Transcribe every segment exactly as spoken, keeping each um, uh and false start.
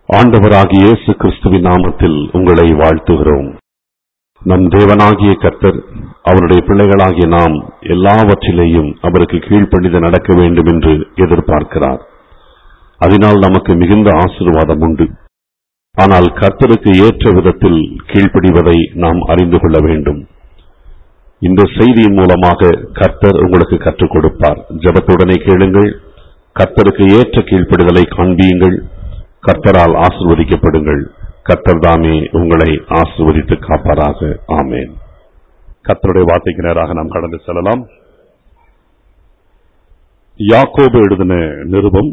ஆண்டவராகிய இயேசு கிறிஸ்துவின் நாமத்தில் உங்களை வாழ்த்துகிறோம். நம் தேவனாகிய கர்த்தர் அவருடைய பிள்ளைகளாகிய நாம் எல்லாவற்றிலேயும் அவருக்கு கீழ்ப்படிந்து நடக்க வேண்டும் என்று எதிர்பார்க்கிறார். அதனால் நமக்கு மிகுந்த ஆசீர்வாதம் உண்டு. ஆனால் கர்த்தருக்கு ஏற்ற விதத்தில் கீழ்ப்படிவதை நாம் அறிந்து கொள்ள வேண்டும். இந்த செய்தியின் மூலமாக கர்த்தர் உங்களுக்கு கற்றுக் கொடுப்பார். ஜெபத்துடனே கேளுங்கள். கர்த்தருக்கு ஏற்ற கீழ்ப்படிதலை காண்பியுங்கள். கர்த்தரால் ஆசீர்வதிக்கப்படுங்கள். கர்த்தர் தாமே உங்களை ஆசீர்வதித்து காப்பாராக. ஆமென். கர்த்தருடைய வார்த்தைக்கு நேராக நாம் கடந்து செல்லலாம். யாக்கோபு எழுதின நிருபம்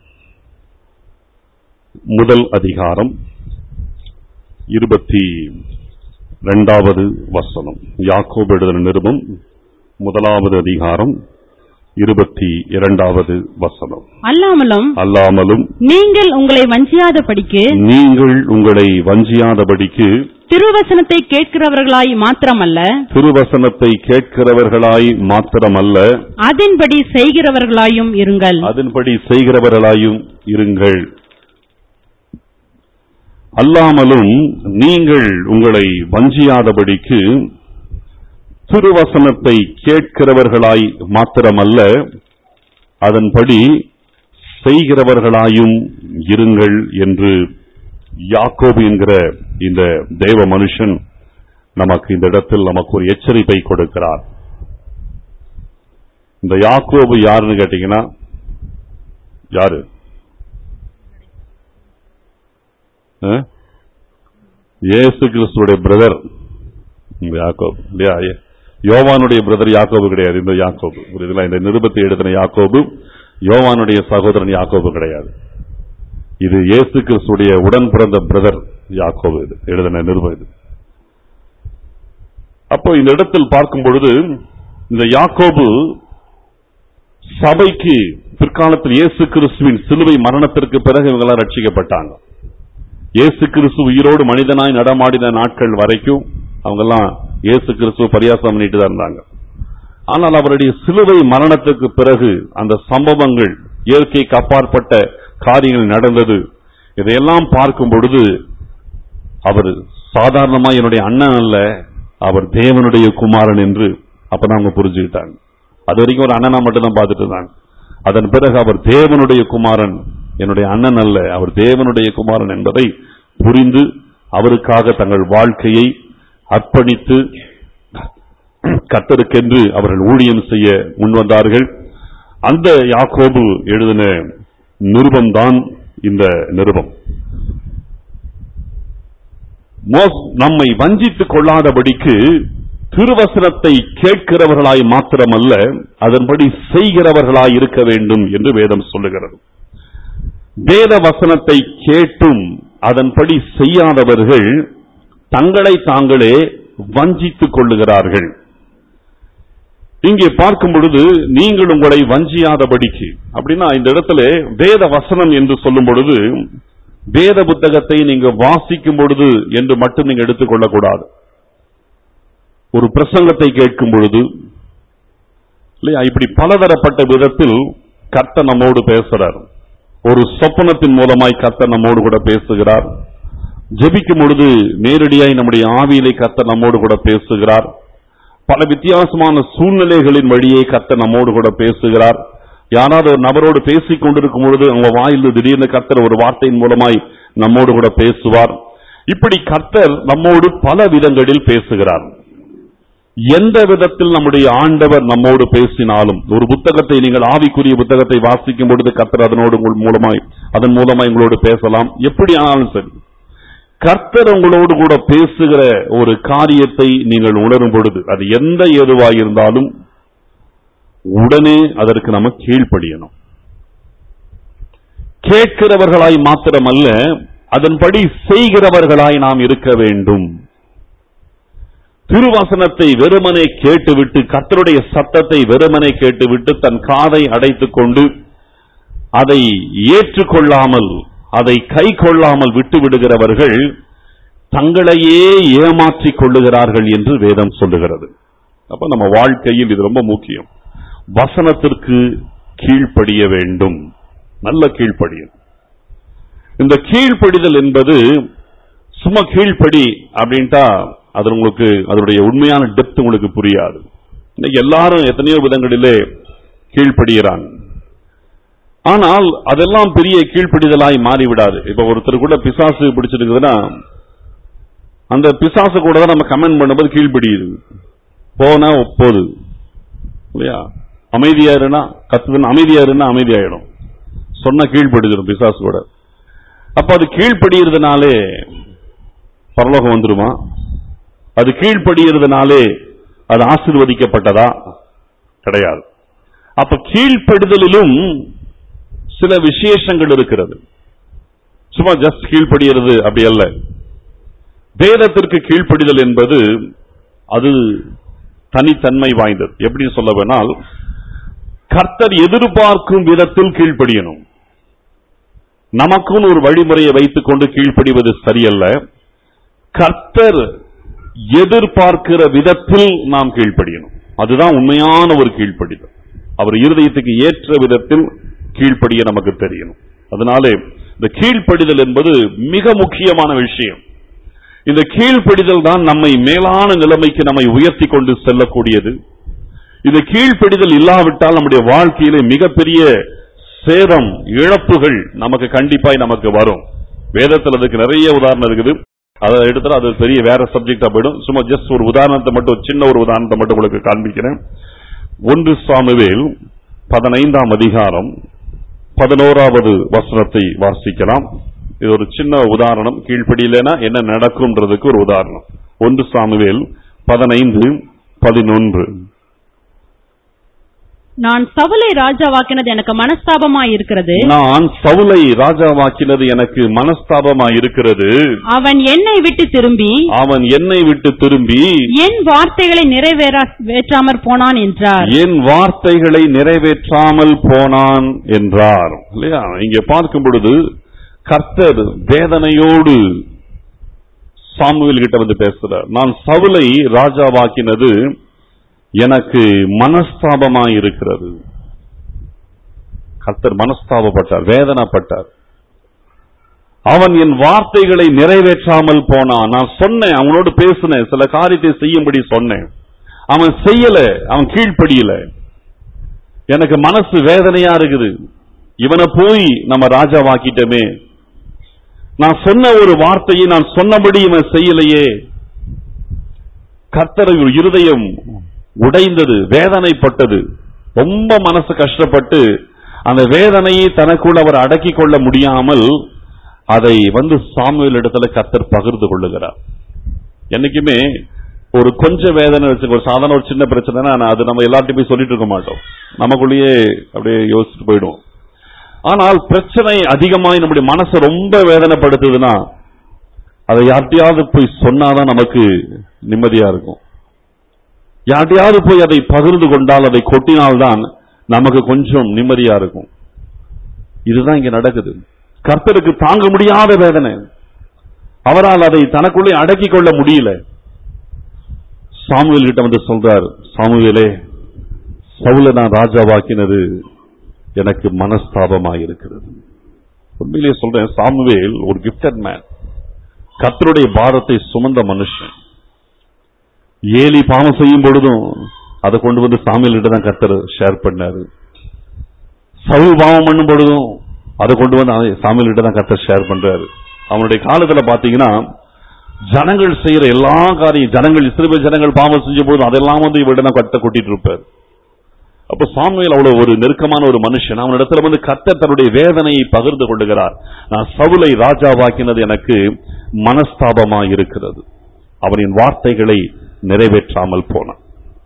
முதல் அதிகாரம் இருபத்தி இரண்டாவது வசனம். யாக்கோபு எழுதின நிருபம் முதலாவது அதிகாரம் இருபத்தி இரண்டாவது வசனம். அல்லாமலும் அல்லாமலும் நீங்கள் உங்களை வஞ்சியாதபடிக்கு நீங்கள் உங்களை வஞ்சியாதபடிக்கு திருவசனத்தை கேட்கிறவர்களாய் மாத்திரமல்ல திருவசனத்தை கேட்கிறவர்களாய் மாத்திரமல்ல அதன்படி செய்கிறவர்களாயும் இருங்கள். அதன்படி செய்கிறவர்களாயும் இருங்கள். அல்லாமலும் நீங்கள் உங்களை வஞ்சியாதபடிக்கு திருவசனத்தை கேட்கிறவர்களாய் மாத்திரமல்ல அதன்படி செய்கிறவர்களாயும் இருங்கள் என்று யாக்கோபு என்கிற இந்த தேவ மனுஷன் நமக்கு இந்த இடத்தில் நமக்கு ஒரு எச்சரிப்பை கொடுக்கிறார். இந்த யாக்கோபு யாருன்னு கேட்டீங்கன்னா யாரு? இயேசு கிறிஸ்துவுடைய பிரதர் யாக்கோபு இல்லையா? யோவானுடைய பிரதர் யாக்கோபு கிடையாது. இந்த யாக்கோபு புரியுதுங்களா? இந்த நிருபத்தை எழுதின யாக்கோபு யோவானுடைய சகோதரன் யாக்கோபு கிடையாது. இது இயேசு கிறிஸ்துடைய உடன் பிறந்த பிரதர் யாக்கோபு இது எழுதின நிருபம் இது. அப்போ இந்த இடத்தில் பார்க்கும் பொழுது இந்த யாக்கோபு சபைக்கு பிற்காலத்தில் இயேசு கிறிஸ்துவின் சிலுவை மரணத்திற்கு பிறகு இவங்களாம் ரட்சிக்கப்பட்டாங்க. இயேசு கிறிஸ்து உயிரோடு மனிதனாய் நடமாடின நாட்கள் வரைக்கும் அவங்கெல்லாம் இயேசு கிறிஸ்துவ பரியாசம் பண்ணிட்டு தான் இருந்தாங்க. ஆனால் அவருடைய சிலுவை மரணத்துக்கு பிறகு அந்த சம்பவங்கள், இயற்கைக்கு அப்பாற்பட்ட காரியங்கள் நடந்தது. இதையெல்லாம் பார்க்கும் பொழுது அவர் சாதாரணமா என்னுடைய அண்ணன் அல்ல, அவர் தேவனுடைய குமாரன் என்று அப்பதான் அவங்க புரிஞ்சுக்கிட்டாங்க. அது வரைக்கும் ஒரு அண்ணனா மட்டும்தான் பார்த்துட்டு இருந்தாங்க. அதன் பிறகு அவர் தேவனுடைய குமாரன், என்னுடைய அண்ணன் அல்ல, அவர் தேவனுடைய குமாரன் என்பதை புரிந்து அவருக்காக தங்கள் வாழ்க்கையை அர்ப்பணித்து கர்த்தருக்கென்று அவர்கள் ஊழியம் செய்ய முன்வந்தார்கள். அந்த யாக்கோபு எழுதின நிருபம்தான் இந்த நிருபம். நம்மை வஞ்சித்துக் கொள்ளாதபடிக்கு திருவசனத்தை கேட்கிறவர்களாய் மாத்திரமல்ல அதன்படி செய்கிறவர்களாய் இருக்க வேண்டும் என்று வேதம் சொல்லுகிறது. வேத வசனத்தை கேட்டும் அதன்படி செய்யாதவர்கள் தங்களை தாங்களே வஞ்சித்துக் கொள்ளுகிறார்கள். இங்கே பார்க்கும் பொழுது நீங்கள் உங்களை வஞ்சியாதபடிக்கு அப்படின்னா இந்த இடத்துல வேத வசனம் என்று சொல்லும் பொழுது வேத புத்தகத்தை நீங்க வாசிக்கும் பொழுது என்று மட்டும் நீங்க எடுத்துக்கொள்ளக்கூடாது. ஒரு பிரசங்கத்தை கேட்கும் பொழுது இல்லையா, இப்படி பலதரப்பட்ட விதத்தில் கர்த்தர் நம்மோடு பேசுறார். ஒரு சொப்பனத்தின் மூலமாய் கர்த்தர் நம்மோடு கூட பேசுகிறார். ஜெபிக்கும் பொழுது நேரடியாய் நம்முடைய ஆவியிலே கர்த்தர் நம்மோடு கூட பேசுகிறார். பல வித்தியாசமான சூழ்நிலைகளின் வழியே கர்த்தர் நம்மோடு கூட பேசுகிறார். யாராவது ஒரு நபரோடு பேசிக் கொண்டிருக்கும் பொழுது அவங்க வாயிலிருந்து திடீர்னு கர்த்தர் ஒரு வார்த்தையின் மூலமாய் நம்மோடு கூட பேசுவார். இப்படி கர்த்தர் நம்மோடு பல விதங்களில் பேசுகிறார். எந்த விதத்தில் நம்முடைய ஆண்டவர் நம்மோடு பேசினாலும், ஒரு புத்தகத்தை நீங்கள் ஆவிக்குரிய புத்தகத்தை வாசிக்கும் பொழுது கர்த்தர் அதனோடு மூலமாய் அதன் மூலமாய் உங்களோடு பேசலாம். எப்படி ஆனாலும் சரி, கர்த்தர் உங்களோடு கூட பேசுகிற ஒரு காரியத்தை நீங்கள் உணரும் பொழுது அது எந்த ஏதுவாக இருந்தாலும் உடனே அதற்கு நம்ம கீழ்ப்படியணும். கேட்கிறவர்களாய் மாத்திரமல்ல அதன்படி செய்கிறவர்களாய் நாம் இருக்க வேண்டும். திருவசனத்தை வெறுமனே கேட்டுவிட்டு, கர்த்தருடைய சத்தத்தை வெறுமனே கேட்டுவிட்டு தன் காதை அடைத்துக் கொண்டு அதை ஏற்றுக்கொள்ளாமல் அதை கை கொள்ளாமல் விட்டு விடுகிறவர்கள் தங்களையே ஏமாற்றிக் கொள்ளுகிறார்கள் என்று வேதம் சொல்லுகிறது. அப்ப நம்ம வாழ்க்கையில் இது ரொம்ப முக்கியம். வசனத்திற்கு கீழ்ப்படிய வேண்டும். நல்ல கீழ்ப்படியும். இந்த கீழ்ப்படிதல் என்பது சும்மா கீழ்ப்படி அப்படின்ட்டா அது உங்களுக்கு அதனுடைய உண்மையான டெப்த் உங்களுக்கு புரியாது. இன்னைக்கு எல்லாரும் எத்தனையோ விதங்களிலே கீழ்ப்படுகிறாங்க. ஆனால் அதெல்லாம் பெரிய கீழ்ப்படிதலாய் மாறிவிடாது. இப்ப ஒருத்தர் கூட பிசாசு பிடிச்சிருக்குதுன்னா அந்த பிசாசு கூட தான் நம்ம கமெண்ட் பண்ணும்போது கீழ்ப்படியுது, போனா போது இல்லையா? அமைதியா இருந்தா கத்துதுன்னா அமைதியா இருந்தா அமைதியாயிடும், சொன்ன கீழ்ப்படிச்சிடும் பிசாசு கூட. அப்ப அது கீழ்ப்படுகிறதுனாலே பரலோகம் வந்துருமா? அது கீழ்ப்படுகிறதுனாலே அது ஆசீர்வதிக்கப்பட்டதா? கிடையாது. அப்ப கீழ்ப்படுதலிலும் சில விசேஷங்கள் இருக்கிறது. சும்மா ஜஸ்ட் கீழ்ப்படுகிறது அப்படி அல்ல. வேதத்திற்கு கீழ்ப்படிதல் என்பது அது தனித்தன்மை வாய்ந்தது. எப்படி சொல்ல வேணால், கர்த்தர் எதிர்பார்க்கும் விதத்தில் கீழ்ப்படியணும். நமக்குன்னு ஒரு வழிமுறையை வைத்துக் கொண்டு கீழ்ப்படிவது சரியல்ல. கர்த்தர் எதிர்பார்க்கிற விதத்தில் நாம் கீழ்ப்படியணும். அதுதான் உண்மையான ஒரு கீழ்ப்படிதல். அவர் இருதயத்துக்கு ஏற்ற விதத்தில் கீழ்ப்படிய நமக்கு தெரியணும். அதனாலே இந்த கீழ்ப்படிதல் என்பது மிக முக்கியமான விஷயம். இந்த கீழ்ப்படிதல் தான் நம்மை மேலான நிலைமைக்கு நம்மை உயர்த்தி கொண்டு செல்லக்கூடியது. இந்த கீழ்ப்படிதல் இல்லாவிட்டால் நம்முடைய வாழ்க்கையிலே மிகப்பெரிய சேதம், இழப்புகள் நமக்கு கண்டிப்பாய் நமக்கு வரும். வேதத்தில் அதுக்கு நிறைய உதாரணம் இருக்குது. அதை எடுத்தால் அது பெரிய வேற சப்ஜெக்டா போயிடும். சும்மா ஜஸ்ட் ஒரு உதாரணத்தை மட்டும், சின்ன ஒரு உதாரணத்தை மட்டும் உங்களுக்கு காண்பிக்கிறேன். ஒன்று சாமுவேல் பதினைந்தாம் அதிகாரம் பதினோராவது வசனத்தை வாசிக்கலாம். இது ஒரு சின்ன உதாரணம். கீழ்ப்படியிலேனா என்ன நடக்கும்ன்றதுக்கு ஒரு உதாரணம். ஒன்று சாமுவேல் பதினைந்து பதினொன்று. நான் சவுலை ராஜாவாக்கினது எனக்கு மனஸ்தாபமாய் இருக்கிறது. நான் சவுலை ராஜாவாக்கினது எனக்கு மனஸ்தாபமாய் இருக்கிறது. அவன் என்னை விட்டு திரும்பி அவன் என்னை விட்டு திரும்பி என் வார்த்தைகளை நிறைவேற்றாமல் போனான் என்றார். என் வார்த்தைகளை நிறைவேற்றாமல் போனான் என்றார். இல்லையா? இங்கே பார்க்கும் பொழுது கர்த்தர் வேதனையோடு சாமுவேல் கிட்ட வந்து பேசுறார். நான் சவுலை ராஜாவாக்கினது எனக்கு மனஸ்தாபமாய் இருக்கிறது. கர்த்தர் மனஸ்தாபப்பட்டார், வேதனைப்பட்டார். அவன் என் வார்த்தைகளை நிறைவேற்றாமல் போனான். நான் சொன்னேன், அவனோடு பேசினேன், சில காரியத்தை செய்யும்படி சொன்னேன், அவன் செய்யல, அவன் கீழ்ப்படியல. எனக்கு மனசு வேதனையா இருக்குது. இவனை போய் நம்ம ராஜாவாக்கிட்டமே, நான் சொன்ன ஒரு வார்த்தையை நான் சொன்னபடி இவன் செய்யலையே. கர்த்தர் இருதயம் உடைந்தது, வேதனைப்பட்டது, ரொம்ப மனசு கஷ்டப்பட்டு அந்த வேதனையை தனக்குள் அவர் அடக்கி கொள்ள முடியாமல் அதை வந்து சாமுவேல் இடத்துல கர்த்தர் பகிர்ந்து கொள்ளுகிறார். என்னைக்குமே ஒரு கொஞ்சம் வேதனை வச்சு, ஒரு சாதாரண ஒரு சின்ன பிரச்சனைனா அது நம்ம எல்லார்ட்டையும் போய் சொல்லிட்டு இருக்க மாட்டோம், நமக்குள்ளேயே அப்படியே யோசிச்சுட்டு போயிடுவோம். ஆனால் பிரச்சனை அதிகமாய் நம்முடைய மனசை ரொம்ப வேதனைப்படுத்துதுன்னா அதை யார்ட்டையாவது போய் சொன்னாதான் நமக்கு நிம்மதியா இருக்கும். யார்ட்டையாவது போய் அதை பகிர்ந்து கொண்டால், அதை கொட்டினால்தான் நமக்கு கொஞ்சம் நிம்மதியா இருக்கும். இதுதான் இங்க நடக்குது. கர்த்தருக்கு தாங்க முடியாத வேதனை, அவரால் அதை தனக்குள்ளே அடக்கிக் கொள்ள முடியல. சாமுவேல் கிட்ட வந்து சொல்றார், சாமுவேலே, சவுலை நான் ராஜாவாக்கினது எனக்கு மனஸ்தாபமாயிருக்கிறது. உண்மையிலேயே சொல்றேன், சாமுவேல் ஒரு கிஃப்டட் மேன், கர்த்தருடைய பாரத்தை சுமந்த மனுஷன். ஏலி பாவம் செய்யும் பொழுதும் அதை கொண்டு வந்து சாமுவேல் கிட்ட தான் கர்த்தர் ஷேர் பண்ணாரு. சவுல் பாவம் பண்ணும் பொழுதும் அதை கொண்டு வந்து சாமுவேல் கிட்ட தான் கர்த்தர் ஷேர் பண்றாரு. அவனுடைய காலத்துல பாத்தீங்கன்னா ஜனங்கள் செய்யற எல்லா காரியம், ஜனங்கள் இஸ்ரவேல் ஜனங்கள் பாவம் செஞ்ச போதும் அதெல்லாம் வந்து இவரிடம் தான் கர்த்தர் கொட்டிட்டு இருப்பார். அப்ப சாமுவேல் அவ்வளவு ஒரு நெருக்கமான ஒரு மனுஷன். அவனிடத்துல வந்து கர்த்தர் தன்னுடைய வேதனையை பகிர்ந்து கொள்ளுகிறார். நான் சவுலை ராஜாவாக்கினது எனக்கு மனஸ்தாபமாய் இருக்கிறது, அவனின் வார்த்தைகளை நிறைவேற்றாமல் போனான்.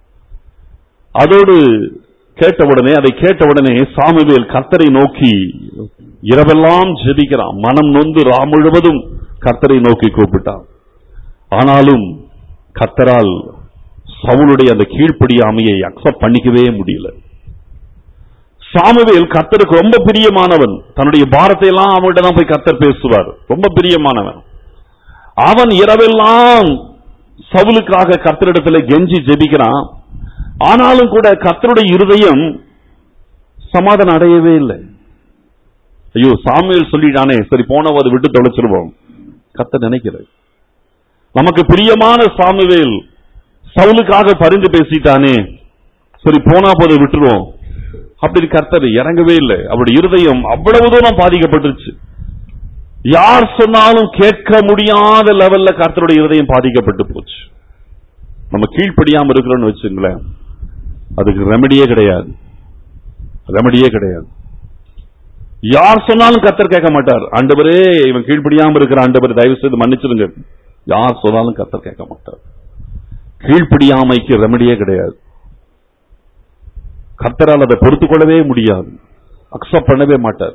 அதோடு கேட்டவுடனே அதை கேட்டவுடனே சாமுவேல் கர்த்தரை நோக்கி இரவெல்லாம் ஜெபிக்கிறான். மனம் நொந்து ரா முழுவதும் கர்த்தரை நோக்கி கூப்பிட்டான். ஆனாலும் கர்த்தரால் சவுலுடைய அந்த கீழ்ப்படியாமையை அக்செப்ட் பண்ணிக்கவே முடியல. சாமுவேல் கர்த்தருக்கு ரொம்ப பிரியமானவன். தன்னுடைய பாரத்தை எல்லாம் அவன்கிட்ட தான் போய் கர்த்தர் பேசுவார். ரொம்ப பிரியமானவன். அவன் இரவெல்லாம் சவுலுக்காக கர்த்தரிடத்தில் கெஞ்சி ஜெபிக்கிறான். ஆனாலும் கூட கர்த்தருடைய இருதயம் சமாதானம் அடையவே இல்லை. ஐயோ சாமுவேல் சொல்லிட்டானே, சரி போனவாது விட்டு தொலைச்சிருவோம். கர்த்தர் நினைக்கிறது நமக்கு பிரியமான சாமுவேல் சவுலுக்காக பரிந்து பேசிட்டானே, சரி போனா போதை விட்டுருவோம் அப்படி கர்த்தர் இறங்கவே இல்லை. அவருடைய இருதயம் அவ்வளவு தூரம் பாதிக்கப்பட்டுருச்சு. யார் சொன்னாலும் கேட்க முடியாத லெவல்ல கர்த்தருடைய இருதயம் பாதிக்கப்பட்டு போச்சு. நம்ம கீழ்ப்படியாம இருக்கிறோம்னு வச்சுங்களேன், அதுக்கு ரெமடியே கிடையாது, ரெமடியே கிடையாது. யார் சொன்னாலும் கர்த்தர் கேட்க மாட்டார். ஆண்டவரே இவன் கீழ்ப்படியாம இருக்கிற ஆண்டவரே தயவு செய்து மன்னிச்சிருங்க, யார் சொன்னாலும் கர்த்தர் கேட்க மாட்டார். கீழ்ப்படியாமைக்கு ரெமடியே கிடையாது. கர்த்தரால் அதை பொறுத்துக் கொள்ளவே முடியாது, அக்செப்ட் பண்ணவே மாட்டார்.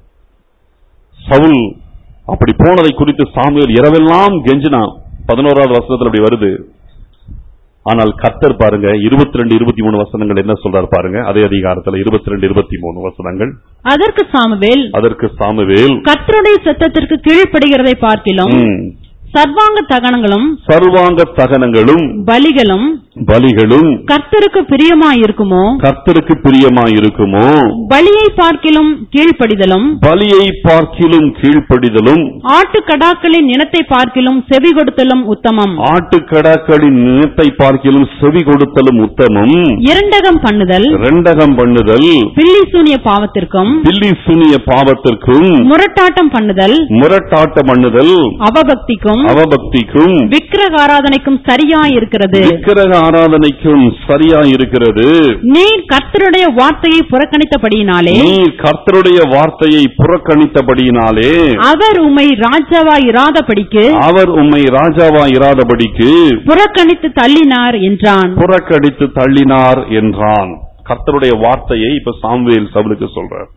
சவுல் அப்படி போனதை குறித்து சாமுவேல் இரவெல்லாம் கெஞ்சினான். பதினோராவது வசனத்தில் அப்படி வருது. ஆனால் கர்த்தர் பாருங்க இருபத்தி ரெண்டு இருபத்தி மூணு வசனங்கள் என்ன சொல்றார் பாருங்க. அதே அதிகாரத்தில் இருபத்தி ரெண்டு இருபத்தி மூணு வசனங்கள். அதற்கு சாமுவேல் அதற்கு சாமுவேல் கர்த்தருடைய சத்தத்திற்கு கீழ்ப்படுகிறதை பார்க்கிலும் சர்வாங்க தகனங்களும் சர்வாங்க தகனங்களும் பலிகளும் பலிகளும் கர்த்தருக்கு பிரியமாயிருக்குமோ கர்த்தருக்கு பிரியமாயிருக்குமோ பலியை பார்க்கிலும் கீழ்ப்படிதலும் பலியை பார்க்கிலும் கீழ்ப்படிதலும் ஆட்டுக்கடாக்களின் இனத்தை பார்க்கிலும் செவி கொடுத்தலும் உத்தமம். ஆட்டுக்கடாக்களின் இனத்தை பார்க்கிலும் செவி கொடுத்தலும் உத்தமம். இரண்டகம் பண்ணுதல் இரண்டகம் பண்ணுதல் பில்லி சூனிய பாவத்திற்கும் பில்லி சூனிய பாவத்திற்கும் முரட்டாட்டம் பண்ணுதல் முரட்டாட்டம் பண்ணுதல் அவபக்திக்கும் அவபக்திக்கும் விக்கிரக ஆராதனைக்கும் சரியாயிருக்கிறது. விக்கிரக ஆராதனைக்கும் சரியாயிருக்கிறது. நீர் கர்த்தருடைய வார்த்தையை புறக்கணித்தபடியினாலே நீர் கர்த்தருடைய வார்த்தையை புறக்கணித்தபடியினாலே அவர் உம்மை ராஜாவாய் இராதபடிக்கு அவர் உம்மை ராஜாவாய் இராதபடிக்கு புறக்கணித்து தள்ளினார் என்றான். புறக்கணித்து தள்ளினார் என்றான். கர்த்தருடைய வார்த்தையை இப்ப சாமுவேல் சவுலுக்கு சொல்றார்.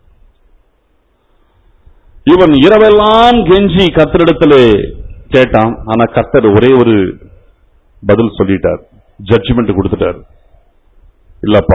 இவன் இரவெல்லாம் கெஞ்சி கர்த்தரிடத்திலே கேட்டான். ஆனா கர்த்தர் ஒரே ஒரு பதில் சொல்லிட்டார், ஜட்ஜ்மெண்ட் கொடுத்துட்டார். இல்லப்பா,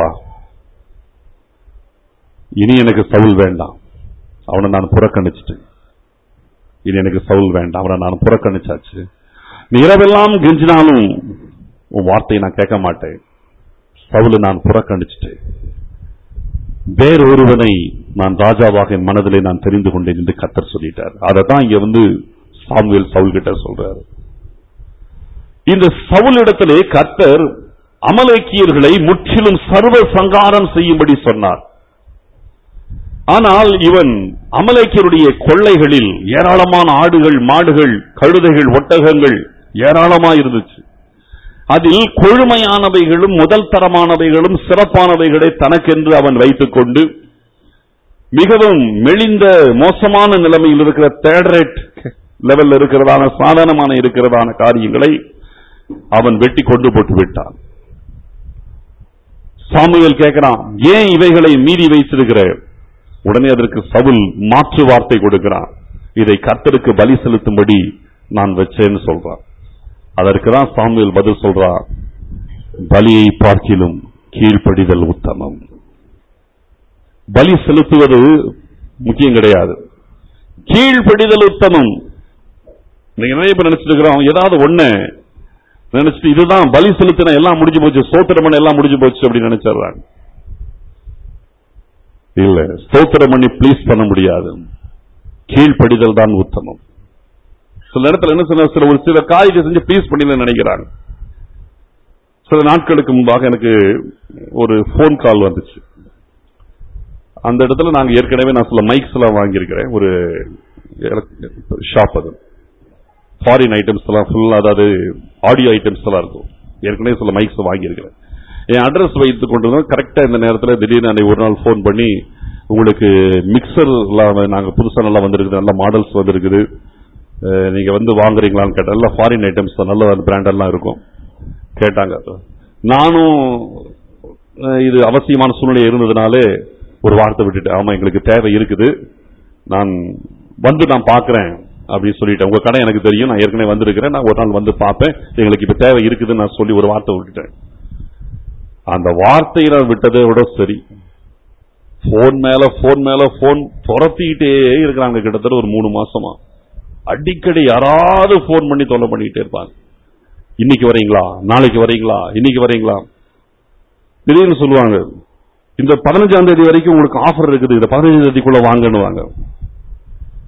இனி எனக்கு சவுல் வேண்டாம், அவனை நான் புறக்கணிச்சிட்டேன். இனி எனக்கு சவுல் வேண்டாம், அவனை நான் புறக்கணிச்சாச்சு. நீ இரவெல்லாம் கெஞ்சினாலும் உன் வார்த்தையை நான் கேட்க மாட்டேன். சவுலை நான் புறக்கணிச்சிட்டேன். வேறொருவனை நான் ராஜாவாக என் மனதிலே நான் தெரிந்து கொண்டேன் என்று கர்த்தர் சொல்லிட்டார். அதை தான் இங்க வந்து சாமுவேல் சவுல் கிட்ட சொல்றாரு. இந்த சவுல் இடத்திலே கர்த்தர் அமலேக்கியர்களை முற்றிலும் சர்வ சங்காரம் செய்யும்படி சொன்னார். ஆனால் இவன் அமலேக்கியருடைய கொள்ளைகளில் ஏராளமான ஆடுகள், மாடுகள், கழுதைகள், ஒட்டகங்கள் ஏராளமாக இருந்துச்சு. அதில் கொழுமையானவைகளும் முதல் தரமானவைகளும் சிறப்பானவைகளை தனக்கென்று அவன் வைத்துக் கொண்டு மிகவும் மெலிந்த மோசமான நிலைமையில் இருக்கிற தேர்ட் ரேட் லெவல்ல இருக்கிறதான சாதாரணமான இருக்கிறதான காரியங்களை அவன் வெட்டி கொண்டு போட்டு விட்டான். சாமுவேல் கேட்கிறான், ஏன் இவைகளை மீறி வைத்திருக்கிற? உடனே அதற்கு சவுல் மாற்று வார்த்தை கொடுக்கிறான், இதை கர்த்தருக்கு பலி செலுத்தும்படி நான் வச்சேன்னு சொல்றான். அதற்குதான் சாமுவேல் பதில் சொல்றான், பலியை பார்க்கிலும் கீழ்ப்படிதல் உத்தமம். பலி செலுத்துவது முக்கியம் கிடையாது, கீழ்ப்படிதல் உத்தமம். நீங்க நிறைய பேர் நினைச்சிட்டு இருக்கிறோம், ஏதாவது ஒண்ணு நினைச்சிட்டு இதுதான் பலி செலுத்தின எல்லாம் முடிஞ்சு போச்சு, ஸ்தோத்திரம் பண்ண எல்லாம் முடிஞ்சு போச்சு அப்படின்னு நினைச்சிடுறாங்க. இல்ல, ஸ்தோத்திரம் பண்ணி ப்ளீஸ் பண்ண முடியாது, கீழ்ப்படிதல் தான் உத்தமம். சில நேரத்தில் என்ன சொன்ன, சில ஒரு சில காரியத்தை செஞ்சு ப்ளீஸ் பண்ணி நினைக்கிறாங்க. சில நாட்களுக்கு முன்பாக எனக்கு ஒரு போன் கால் வந்துச்சு. அந்த இடத்துல நாங்க ஏற்கனவே நான் சில மைக்ஸ் எல்லாம் வாங்கியிருக்கிறேன். ஒரு ஷாப், அது ஃபாரின் ஐட்டம்ஸ் எல்லாம் ஃபுல், அதாவது ஆடியோ ஐட்டம்ஸ் எல்லாம் இருக்கும். ஏற்கனவே சில மைக்ஸ் வாங்கியிருக்கிறேன். என் அட்ரஸ் வைத்துக் கொண்டு கரெக்டா இந்த நேரத்தில் திடீர்னு ஒரு நாள் போன் பண்ணி, உங்களுக்கு மிக்சர் எல்லாம் நாங்க புதுசா நல்லா வந்திருக்குது, நல்ல மாடல்ஸ் வந்திருக்குது, நீங்க வந்து வாங்குறீங்களான்னு கேட்டேன். நல்ல ஃபாரின் ஐட்டம்ஸ் தான், நல்ல பிராண்ட் எல்லாம் இருக்கும் கேட்டாங்க. நானும் இது அவசியமான சூழ்நிலை இருந்ததுனாலே ஒரு வார்த்தை விட்டுட்டு, ஆமா எங்களுக்கு தேவை இருக்குது, நான் வந்து நான் பாக்குறேன் அப்படின்னு சொல்லிட்டேன். உங்க கடை எனக்கு தெரியும், நான் ஏற்கனவே வந்திருக்கிறேன், நான் ஒரு நாள் வந்து பார்ப்பேன், எங்களுக்கு இப்ப தேவை இருக்குதுன்னு நான் சொல்லி ஒரு வார்த்தை விட்டுட்டேன். அந்த வார்த்தையை நான் விட்டதை விட சரி, போன் மேல போன் மேல போன் துரத்திக்கிட்டே இருக்கிறாங்க. கிட்டத்தட்ட ஒரு மூணு மாசமா அடிக்கடி யாராவது போன் பண்ணி தொல்லை பண்ணிக்கிட்டே இருப்பாங்க. இன்னைக்கு வரீங்களா, நாளைக்கு வரீங்களா, இன்னைக்கு வரீங்களா. திடீர்னு சொல்லுவாங்க, இந்த பதினஞ்சாம் தேதி வரைக்கும் உங்களுக்கு ஆஃபர் இருக்குது, இந்த பதினஞ்சாம் தேதிக்குள்ள வாங்கன்னு வாங்க.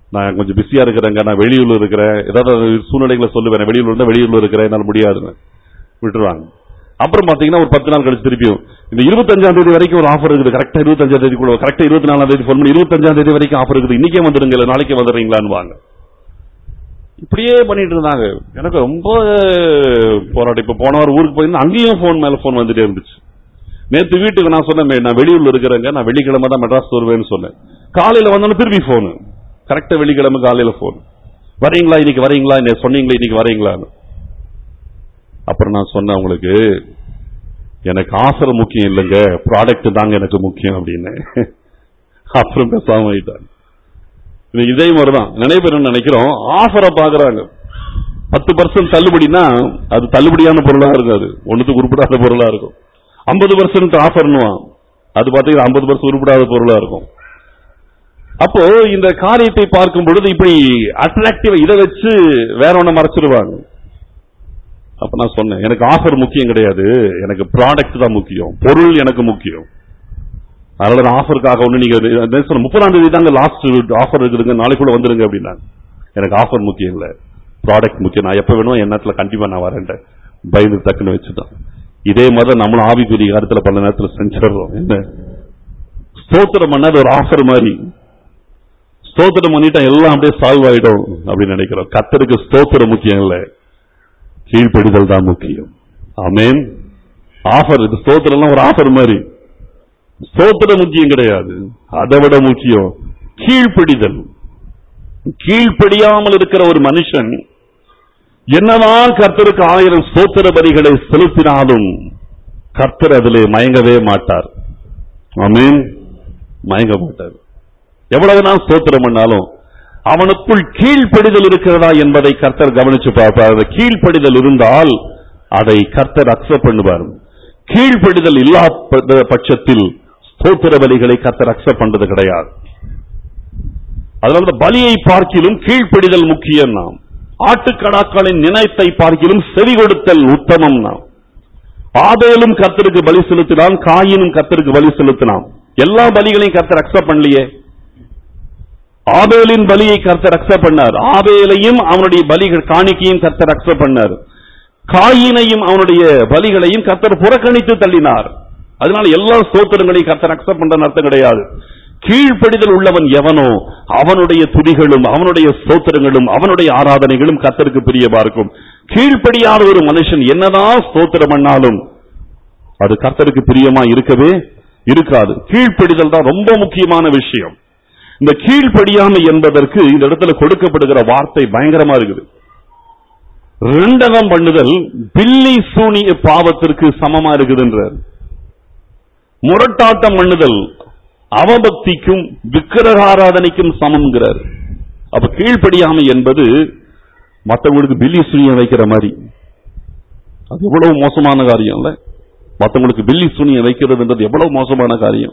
நான் கொஞ்சம் பிஸியா இருக்கிறேங்க, நான் வெளியூர்ல இருக்கிறேன், ஏதாவது சூழ்நிலைகளை சொல்லுவேன், வெளியூர்ல இருந்தா வெளியூர்ல இருக்கிறேன், என்னால முடியாதுன்னு விட்டுருவாங்க. அப்புறம் பாத்தீங்கன்னா ஒரு பத்து நாள் கழிச்சு திருப்பியும் இந்த இருபத்தஞ்சாம் தேதி வரைக்கும் ஒரு ஆஃபர் இருக்குது, கரெக்டா இருபத்தஞ்சாம் தேதி கூட கரெக்டா இருபத்தி நாலாம் தேதி போன் பண்ணி இருபத்தஞ்சாம் தேதி வரைக்கும் ஆஃபர் இருக்குது, இன்னைக்கே வந்துருங்க, இல்ல நாளைக்கே வந்துடுறீங்களான்னு வாங்க. இப்படியே பண்ணிட்டு இருந்தாங்க. எனக்கு ரொம்ப போராட்டம். இப்ப போன வாரம் ஊருக்கு போயிருந்தா அங்கேயும் போன் மேல போன் வந்துட்டே இருந்துச்சு. நேற்று வீட்டுக்கு நான் சொன்னேன், நான் வெளியூர்ல இருக்கிறேங்க, நான் வெள்ளிக்கிழமை தான் மெட்ராஸ் வருவேன்னு சொன்னேன். காலையில வந்தாலும் திருப்பி போனு, கரெக்டா வெள்ளிக்கிழமை காலையில போன், வரீங்களா இன்னைக்கு வரீங்களா, சொன்னீங்களா இன்னைக்கு வரீங்களான்னு. அப்புறம் நான் சொன்னேன் அவங்களுக்கு, எனக்கு ஆஃபர் முக்கியம் இல்லைங்க, ப்ராடக்ட் தாங்க எனக்கு முக்கியம் அப்படின்னு. அப்புறம் பேசாம ஆயிட்டாங்க. இதே மாதிரிதான் நிறைய பேர் நினைக்கிறோம், ஆஃபரை பாக்குறாங்க. பத்து பர்சன்ட் தள்ளுபடினா அது தள்ளுபடியான பொருளா இருக்காது, ஒண்ணுத்துக்கு உருப்படாத பொருளா இருக்கும். ஐம்பது பர்சன்ட் ஆஃபர்னுவான், அது பாத்தீங்கன்னா ஐம்பது பர்சன்ட் உருப்படாத பொருளா இருக்கும். அப்போ இந்த காரியத்தை பார்க்கும் பொழுது இப்படி அட்ராக்டிவ் இதை வச்சு வேற ஒண்ணு மறைச்சிருவாங்க. அப்ப நான் சொன்னேன், எனக்கு ஆஃபர் முக்கியம் கிடையாது, எனக்கு ப்ராடக்ட் தான் முக்கியம், பொருள் எனக்கு முக்கியம். அதனால ஆஃபருக்காக ஒண்ணு நீங்க முப்பதாம் தேதி தாங்க லாஸ்ட் ஆஃபர் இருக்குதுங்க, நாளைக்குள்ள வந்துருங்க அப்படின்னா, எனக்கு ஆஃபர் முக்கியம் இல்ல, ப்ராடக்ட் முக்கியம், நான் எப்ப வேணும் என் நேரத்துல கண்டிப்பா நான் வரேன் பயந்து டக்குன்னு வச்சுட்டான். இதே மாதிரி நம்மளும் ஆவிக்குரிய காலத்துல பல நேரத்துல செஞ்சிடறோம். என்ன ஸ்தோத்திரம் பண்ணாது ஒரு ஆஃபர் மாதிரி, ஸ்தோத்திரம் பண்ணிட்டா எல்லாம் அப்படியே சால்வ் ஆயிடும் அப்படின்னு நினைக்கிறோம். கர்த்தருக்கு ஸ்தோத்திரம் முக்கியம் இல்ல, கீழ்ப்படிதல் தான் முக்கியம். ஆமென். ஆஃபர் இது ஸ்தோத்திரம் ஒரு ஆஃபர் மாதிரி, ஸ்தோத்திரம் முக்கியம் கிடையாது, அதை விட முக்கியம் கீழ்ப்படிதல். கீழ்ப்படியாமல் இருக்கிற ஒரு மனுஷன் என்னதான் கர்த்தருக்கு ஆயிரம் ஸ்தோத்திர பலிகளை செலுத்தினாலும் கர்த்தர் அதிலே மயங்கவே மாட்டார். ஆமென். மயங்க மாட்டார். எவ்வளவு நாள் ஸ்தோத்திரம் பண்ணாலும் அவனுக்குள் கீழ்ப்படிதல் இருக்கிறதா என்பதை கர்த்தர் கவனிச்சு பார்ப்பார். அந்த கீழ்ப்படிதல் இருந்தால் அதை கர்த்தர் அக்செப்ட் பண்ணுவார். கீழ்ப்படிதல் இல்லாத பட்சத்தில் ஸ்தோத்திர பலிகளை கர்த்தர் அக்செப்ட் பண்றது கிடையாது. அதனால பலியை பார்க்கிலும் கீழ்ப்படிதல் முக்கியம். நாம் ஆட்டுக்கடாக்களின் நினைத்தை பார்க்கிலும் செவி கொடுத்தல் உத்தமம். நாம் ஆபேலும் கர்த்தருக்கு பலி செலுத்தினான், காயினும் கர்த்தருக்கு பலி செலுத்தினான். எல்லா பலிகளையும் கர்த்தர் அக்செப்ட் பண்ணலையே. ஆபேலின் பலியை கர்த்தர் அக்செப்ட் பண்ணார், ஆபேலையும் அவனுடைய பலிகள் காணிக்கையும் கர்த்தர் அக்செப்ட் பண்ணார். காயினையும் அவனுடைய பலிகளையும் கர்த்தர் புறக்கணித்து தள்ளினார். அதனால எல்லா ஸ்தோத்திரங்களையும் கர்த்தர் அக்செப்ட் பண்ற அர்த்தம் கிடையாது. கீழ்ப்படிதல் உள்ளவன் எவனோ அவனுடைய துதிகளும் அவனுடைய ஸ்தோத்திரங்களும் அவனுடைய ஆராதனைகளும் கர்த்தருக்கு பிரியமா இருக்கும். கீழ்ப்படியாத ஒரு மனுஷன் என்னதான் ஸ்தோத்திரம் பண்ணாலும் அது கர்த்தருக்கு பிரியமா இருக்கவே இருக்காது. கீழ்ப்படிதல் தான் ரொம்ப முக்கியமான விஷயம். இந்த கீழ்ப்படியாமை என்பதற்கு இந்த இடத்துல கொடுக்கப்படுகிற வார்த்தை பயங்கரமா இருக்குது. ரெண்டகம் பண்ணுதல் பில்லி சூனிய பாவத்திற்கு சமமா இருக்குதுன்றார். முரட்டாட்டம் பண்ணுதல் அவபக்திக்கும் விக்கிரகாராதனைக்கும் சமம்ங்கிறார். அப்ப கீழ்ப்படியாமை என்பது மற்றவங்களுக்கு பில்லி சூனியம் வைக்கிற மாதிரி, அது எவ்வளவு மோசமான காரியம் இல்ல? மற்றவங்களுக்கு பில்லி சூனியம் வைக்கிறதுன்றது எவ்வளவு மோசமான காரியம்.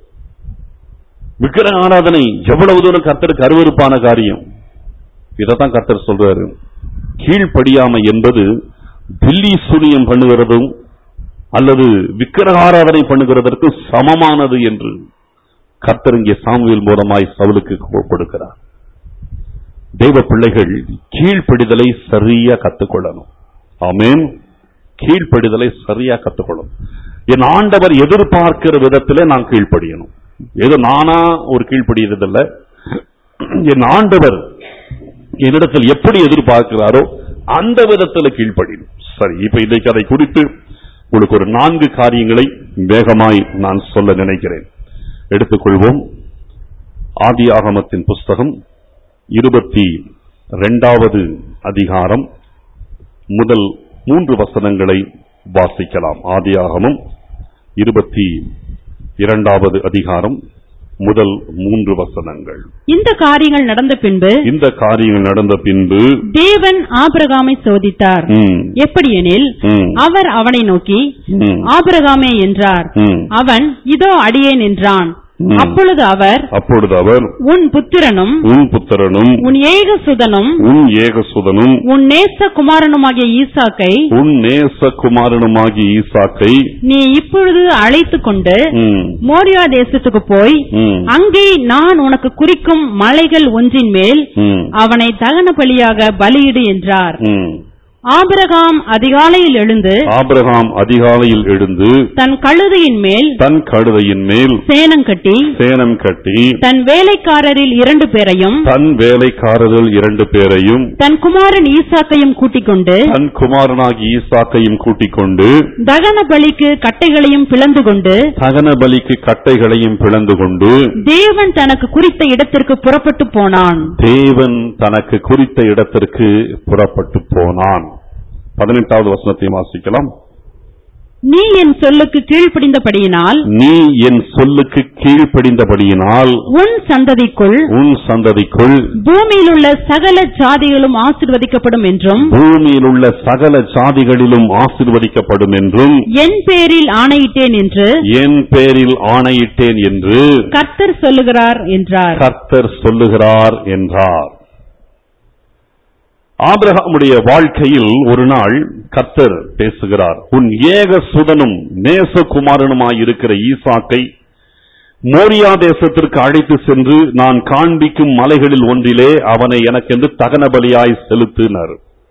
விக்கிரக ஆராதனை எவ்வளவு தூரம் கர்த்தருக்கு அருவருப்பான காரியம். இதைத்தான் கர்த்தர் சொல்றாரு. கீழ்ப்படியாமை என்பது பில்லி சூனியம் பண்ணுகிறதும் அல்லது விக்கிரக ஆராதனை பண்ணுகிறதற்கு சமமானது என்று கர்த்தர் இங்கே சாமுவேல் மூலமாய் சவுலுக்கு கொடுக்கிறார். தெய்வ பிள்ளைகள் கீழ்ப்படிதலை சரியா கத்துக்கொள்ளணும். ஆமென். கீழ்ப்படிதலை சரியா கத்துக்கொள்ளணும். என் ஆண்டவர் எதிர்பார்க்கிற விதத்திலே நான் கீழ்ப்படியணும். ஏதோ நானா ஒரு கீழ்ப்படியதில்லை, என் ஆண்டவர் என்னிடத்தில் எப்படி எதிர்பார்க்கிறாரோ அந்த விதத்தில் கீழ்ப்படியணும். சரி, இப்ப இன்றைக்கு அதை குறித்து உங்களுக்கு ஒரு நான்கு காரியங்களை வேகமாய் நான் சொல்ல நினைக்கிறேன். எடுத்துக்கொள்வோம். ஆதியாகமத்தின் புஸ்தகம் இருபத்தி இரண்டாவது அதிகாரம் முதல் மூன்று வசனங்களை வாசிக்கலாம். ஆதியாகமம் இருபத்தி இரண்டாவது அதிகாரம் முதல் மூன்று வசனங்கள். இந்த காரியங்கள் நடந்த பின்பு இந்த காரியங்கள் நடந்த பின்பு தேவன் ஆபிரகாமை சோதித்தார். எப்படியெனில் அவர் அவனை நோக்கி ஆபிரகாமே என்றார். அவன் இதோ அடியேன் என்றான். அப்பொழுது அவர் அப்பொழுது அவர் உன் புத்திரனும் உன் புத்திரனும் உன் ஏகசுதனும் உன் ஏகசுதனும் உன் நேச குமாரனுமாகிய ஈசாக்கை உன் நேச குமாரனுமாகிய ஈசாக்கை நீ இப்பொழுது அழைத்துக் கொண்டு மோரியா தேசத்துக்கு போய் அங்கே நான் உனக்கு குறிக்கும் மலைகள் ஒன்றின் மேல் அவனை தகன பலியாக பலியிடு என்றார். ஆபிரகாம் அதிகாலையில் எழுந்து ஆபிரகாம் அதிகாலையில் எழுந்து தன் கழுதையின் மேல் தன் கழுதையின் மேல் சேனம் கட்டி சேனம் கட்டி தன் வேலைக்காரரில் இரண்டு பேரையும் தன் வேலைக்காரரில் இரண்டு பேரையும் தன் குமாரன் ஈசாக்கையும் கூட்டிக் கொண்டு தன் குமாரனாகி ஈசாக்கையும் கூட்டிக் கொண்டு தகன பலிக்கு கட்டைகளையும் பிளந்து கொண்டு தகன பலிக்கு கட்டைகளையும் பிளந்து கொண்டு தேவன் தனக்கு குறித்த இடத்திற்கு புறப்பட்டு போனான். தேவன் தனக்கு குறித்த இடத்திற்கு புறப்பட்டு போனான். பதினெட்டாவது வசனத்தை வாசிக்கலாம். நீ என் சொல்லுக்கு கீழ்ப்படிந்தபடியினால் நீ என் சொல்லுக்கு கீழ்ப்படிந்தபடியினால் உன் சந்ததிக்குள் உன் சந்ததிக்குள் பூமியில் உள்ள சகல ஜாதிகளும் ஆசீர்வதிக்கப்படும் என்றும் பூமியில் உள்ள சகல ஜாதிகளிலும் ஆசீர்வதிக்கப்படும் என்றும் என் பேரில் ஆணையிட்டேன் என்று என் பேரில் ஆணையிட்டேன் என்று கர்த்தர் சொல்லுகிறார் என்றார். கர்த்தர் சொல்லுகிறார் என்றார். ஆபிரகாமுடைய வாழ்க்கையில் ஒரு நாள் கர்த்தர் பேசுகிறார். உன் ஏகசுதனும் நேசகுமாரனுமாயிருக்கிற ஈசாக்கை மோரியா தேசத்திற்கு அழைத்து சென்று நான் காண்பிக்கும் மலைகளில் ஒன்றிலே அவனை எனக்கென்று தகன பலியாய் செலுத்தினார்.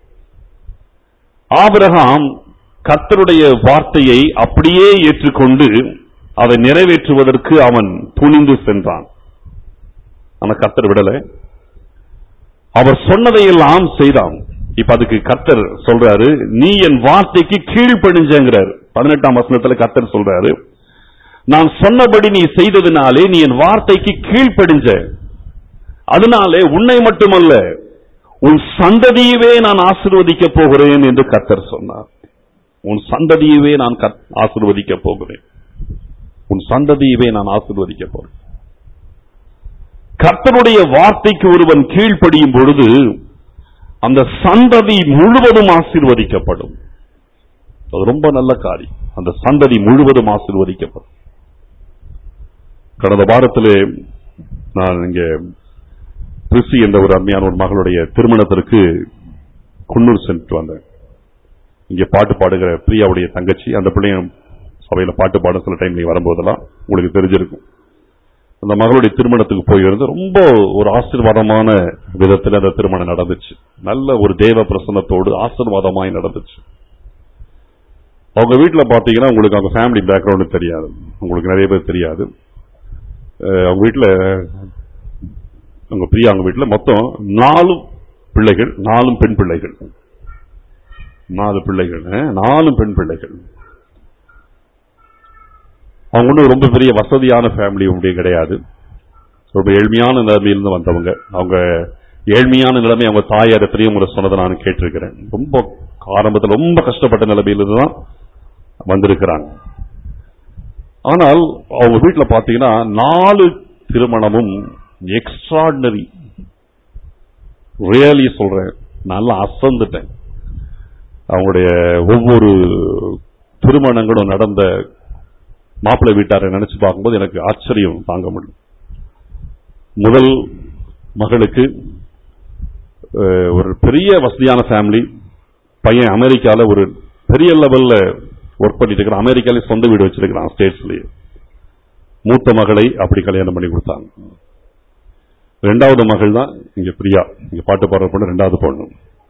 ஆபிரகாம் கர்த்தருடைய வார்த்தையை அப்படியே ஏற்றுக்கொண்டு அதை நிறைவேற்றுவதற்கு அவன் துணிந்து சென்றான். ஆனா கர்த்தர் விடலை. அவர் சொன்னதையெல்லாம் செய்தான். இப்ப அதுக்கு கர்த்தர் சொல்றாரு, நீ என் வார்த்தைக்கு கீழ்ப்படிஞ்சங்கிறார். பதினெட்டாம் வசனத்துல கர்த்தர் சொல்றாரு, நான் சொன்னபடி நீ செய்ததினாலே நீ என் வார்த்தைக்கு கீழ்ப்படிஞ்ச, அதனாலே உன்னை மட்டுமல்ல உன் சந்ததியவே நான் ஆசீர்வதிக்க போகிறேன் என்று கர்த்தர் சொன்னார். உன் சந்ததியவே நான் ஆசீர்வதிக்க போகிறேன். உன் சந்ததியவே நான் ஆசீர்வதிக்க போறேன். கர்த்தருடைய வார்த்தைக்கு ஒருவன் கீழ்ப்படியும் பொழுது அந்த சந்ததி முழுவதும் ஆசீர்வதிக்கப்படும். அது ரொம்ப நல்ல காரியம். அந்த சந்ததி முழுவதும் ஆசீர்வதிக்கப்படும். கடந்த வாரத்திலே நான் இங்கே பிரிசி என்ற ஒரு அருமையான ஒரு மகளுடைய திருமணத்திற்கு குன்னூர் சென்று வந்தேன். இங்கே பாட்டு பாடுகிற பிரியாவுடைய தங்கச்சி, அந்த பிள்ளையும் சபையில பாட்டு பாட சில டைம் நீங்க வரும்போதெல்லாம் உங்களுக்கு தெரிஞ்சிருக்கும். அந்த மகளுடைய திருமணத்துக்கு போயிருந்து ரொம்ப ஒரு ஆசீர்வாதமான விதத்தில் அந்த திருமணம் நடந்துச்சு. நல்ல ஒரு தேவ பிரசன்னத்தோடு ஆசீர்வாதமாய் நடந்துச்சு. அவங்க வீட்டில் பார்த்தீங்கன்னா உங்களுக்கு அவங்க ஃபேமிலி பேக்ரவுண்டு தெரியாது, உங்களுக்கு நிறைய பேர் தெரியாது. அவங்க வீட்டில் அவங்க பிரியா அவங்க வீட்டில் மொத்தம் நாலு பிள்ளைகள், நாலும் பெண் பிள்ளைகள். நாலு பிள்ளைகள், நாலும் பெண் பிள்ளைகள். அவங்க ஒன்றும் ரொம்ப பெரிய வசதியான ஃபேமிலி அப்படியே கிடையாது. ரொம்ப ஏழ்மையான நிலைமையிலிருந்து வந்தவங்க. அவங்க ஏழ்மையான நிலைமை அவங்க தாயார் எத்தனையோ முறை சொன்னதை நான் கேட்டிருக்கிறேன். ரொம்ப ஆரம்பத்தில் ரொம்ப கஷ்டப்பட்ட நிலைமையிலிருந்து தான் வந்திருக்கிறாங்க. ஆனால் அவங்க வீட்டில் பார்த்தீங்கன்னா நாலு திருமணமும் எக்ஸ்ட்ராடினரி. ரியலி சொல்றேன், நல்லா அசந்துட்டேன். அவங்களுடைய ஒவ்வொரு திருமணங்களும் நடந்த மாப்பிள்ளை வீட்டாரை நினைச்சு பார்க்கும்போது எனக்கு ஆச்சரியம் தாங்க முடியும். முதல் மகளுக்கு ஒரு பெரிய வசதியான ஃபேமிலி, பையன் அமெரிக்கால ஒரு பெரிய லெவல்ல ஒர்க் பண்ணிட்டு இருக்கிறான். அமெரிக்கால சொந்த வீடு வச்சிருக்கிறான் ஸ்டேட்ஸ்லயே. மூத்த மகளை அப்படி கல்யாணம் பண்ணி கொடுத்தாங்க. ரெண்டாவது மகள் தான் இங்க பிரியா, இங்க பாட்டு பாடுற பொண்ணு, ரெண்டாவது பொண்ணு.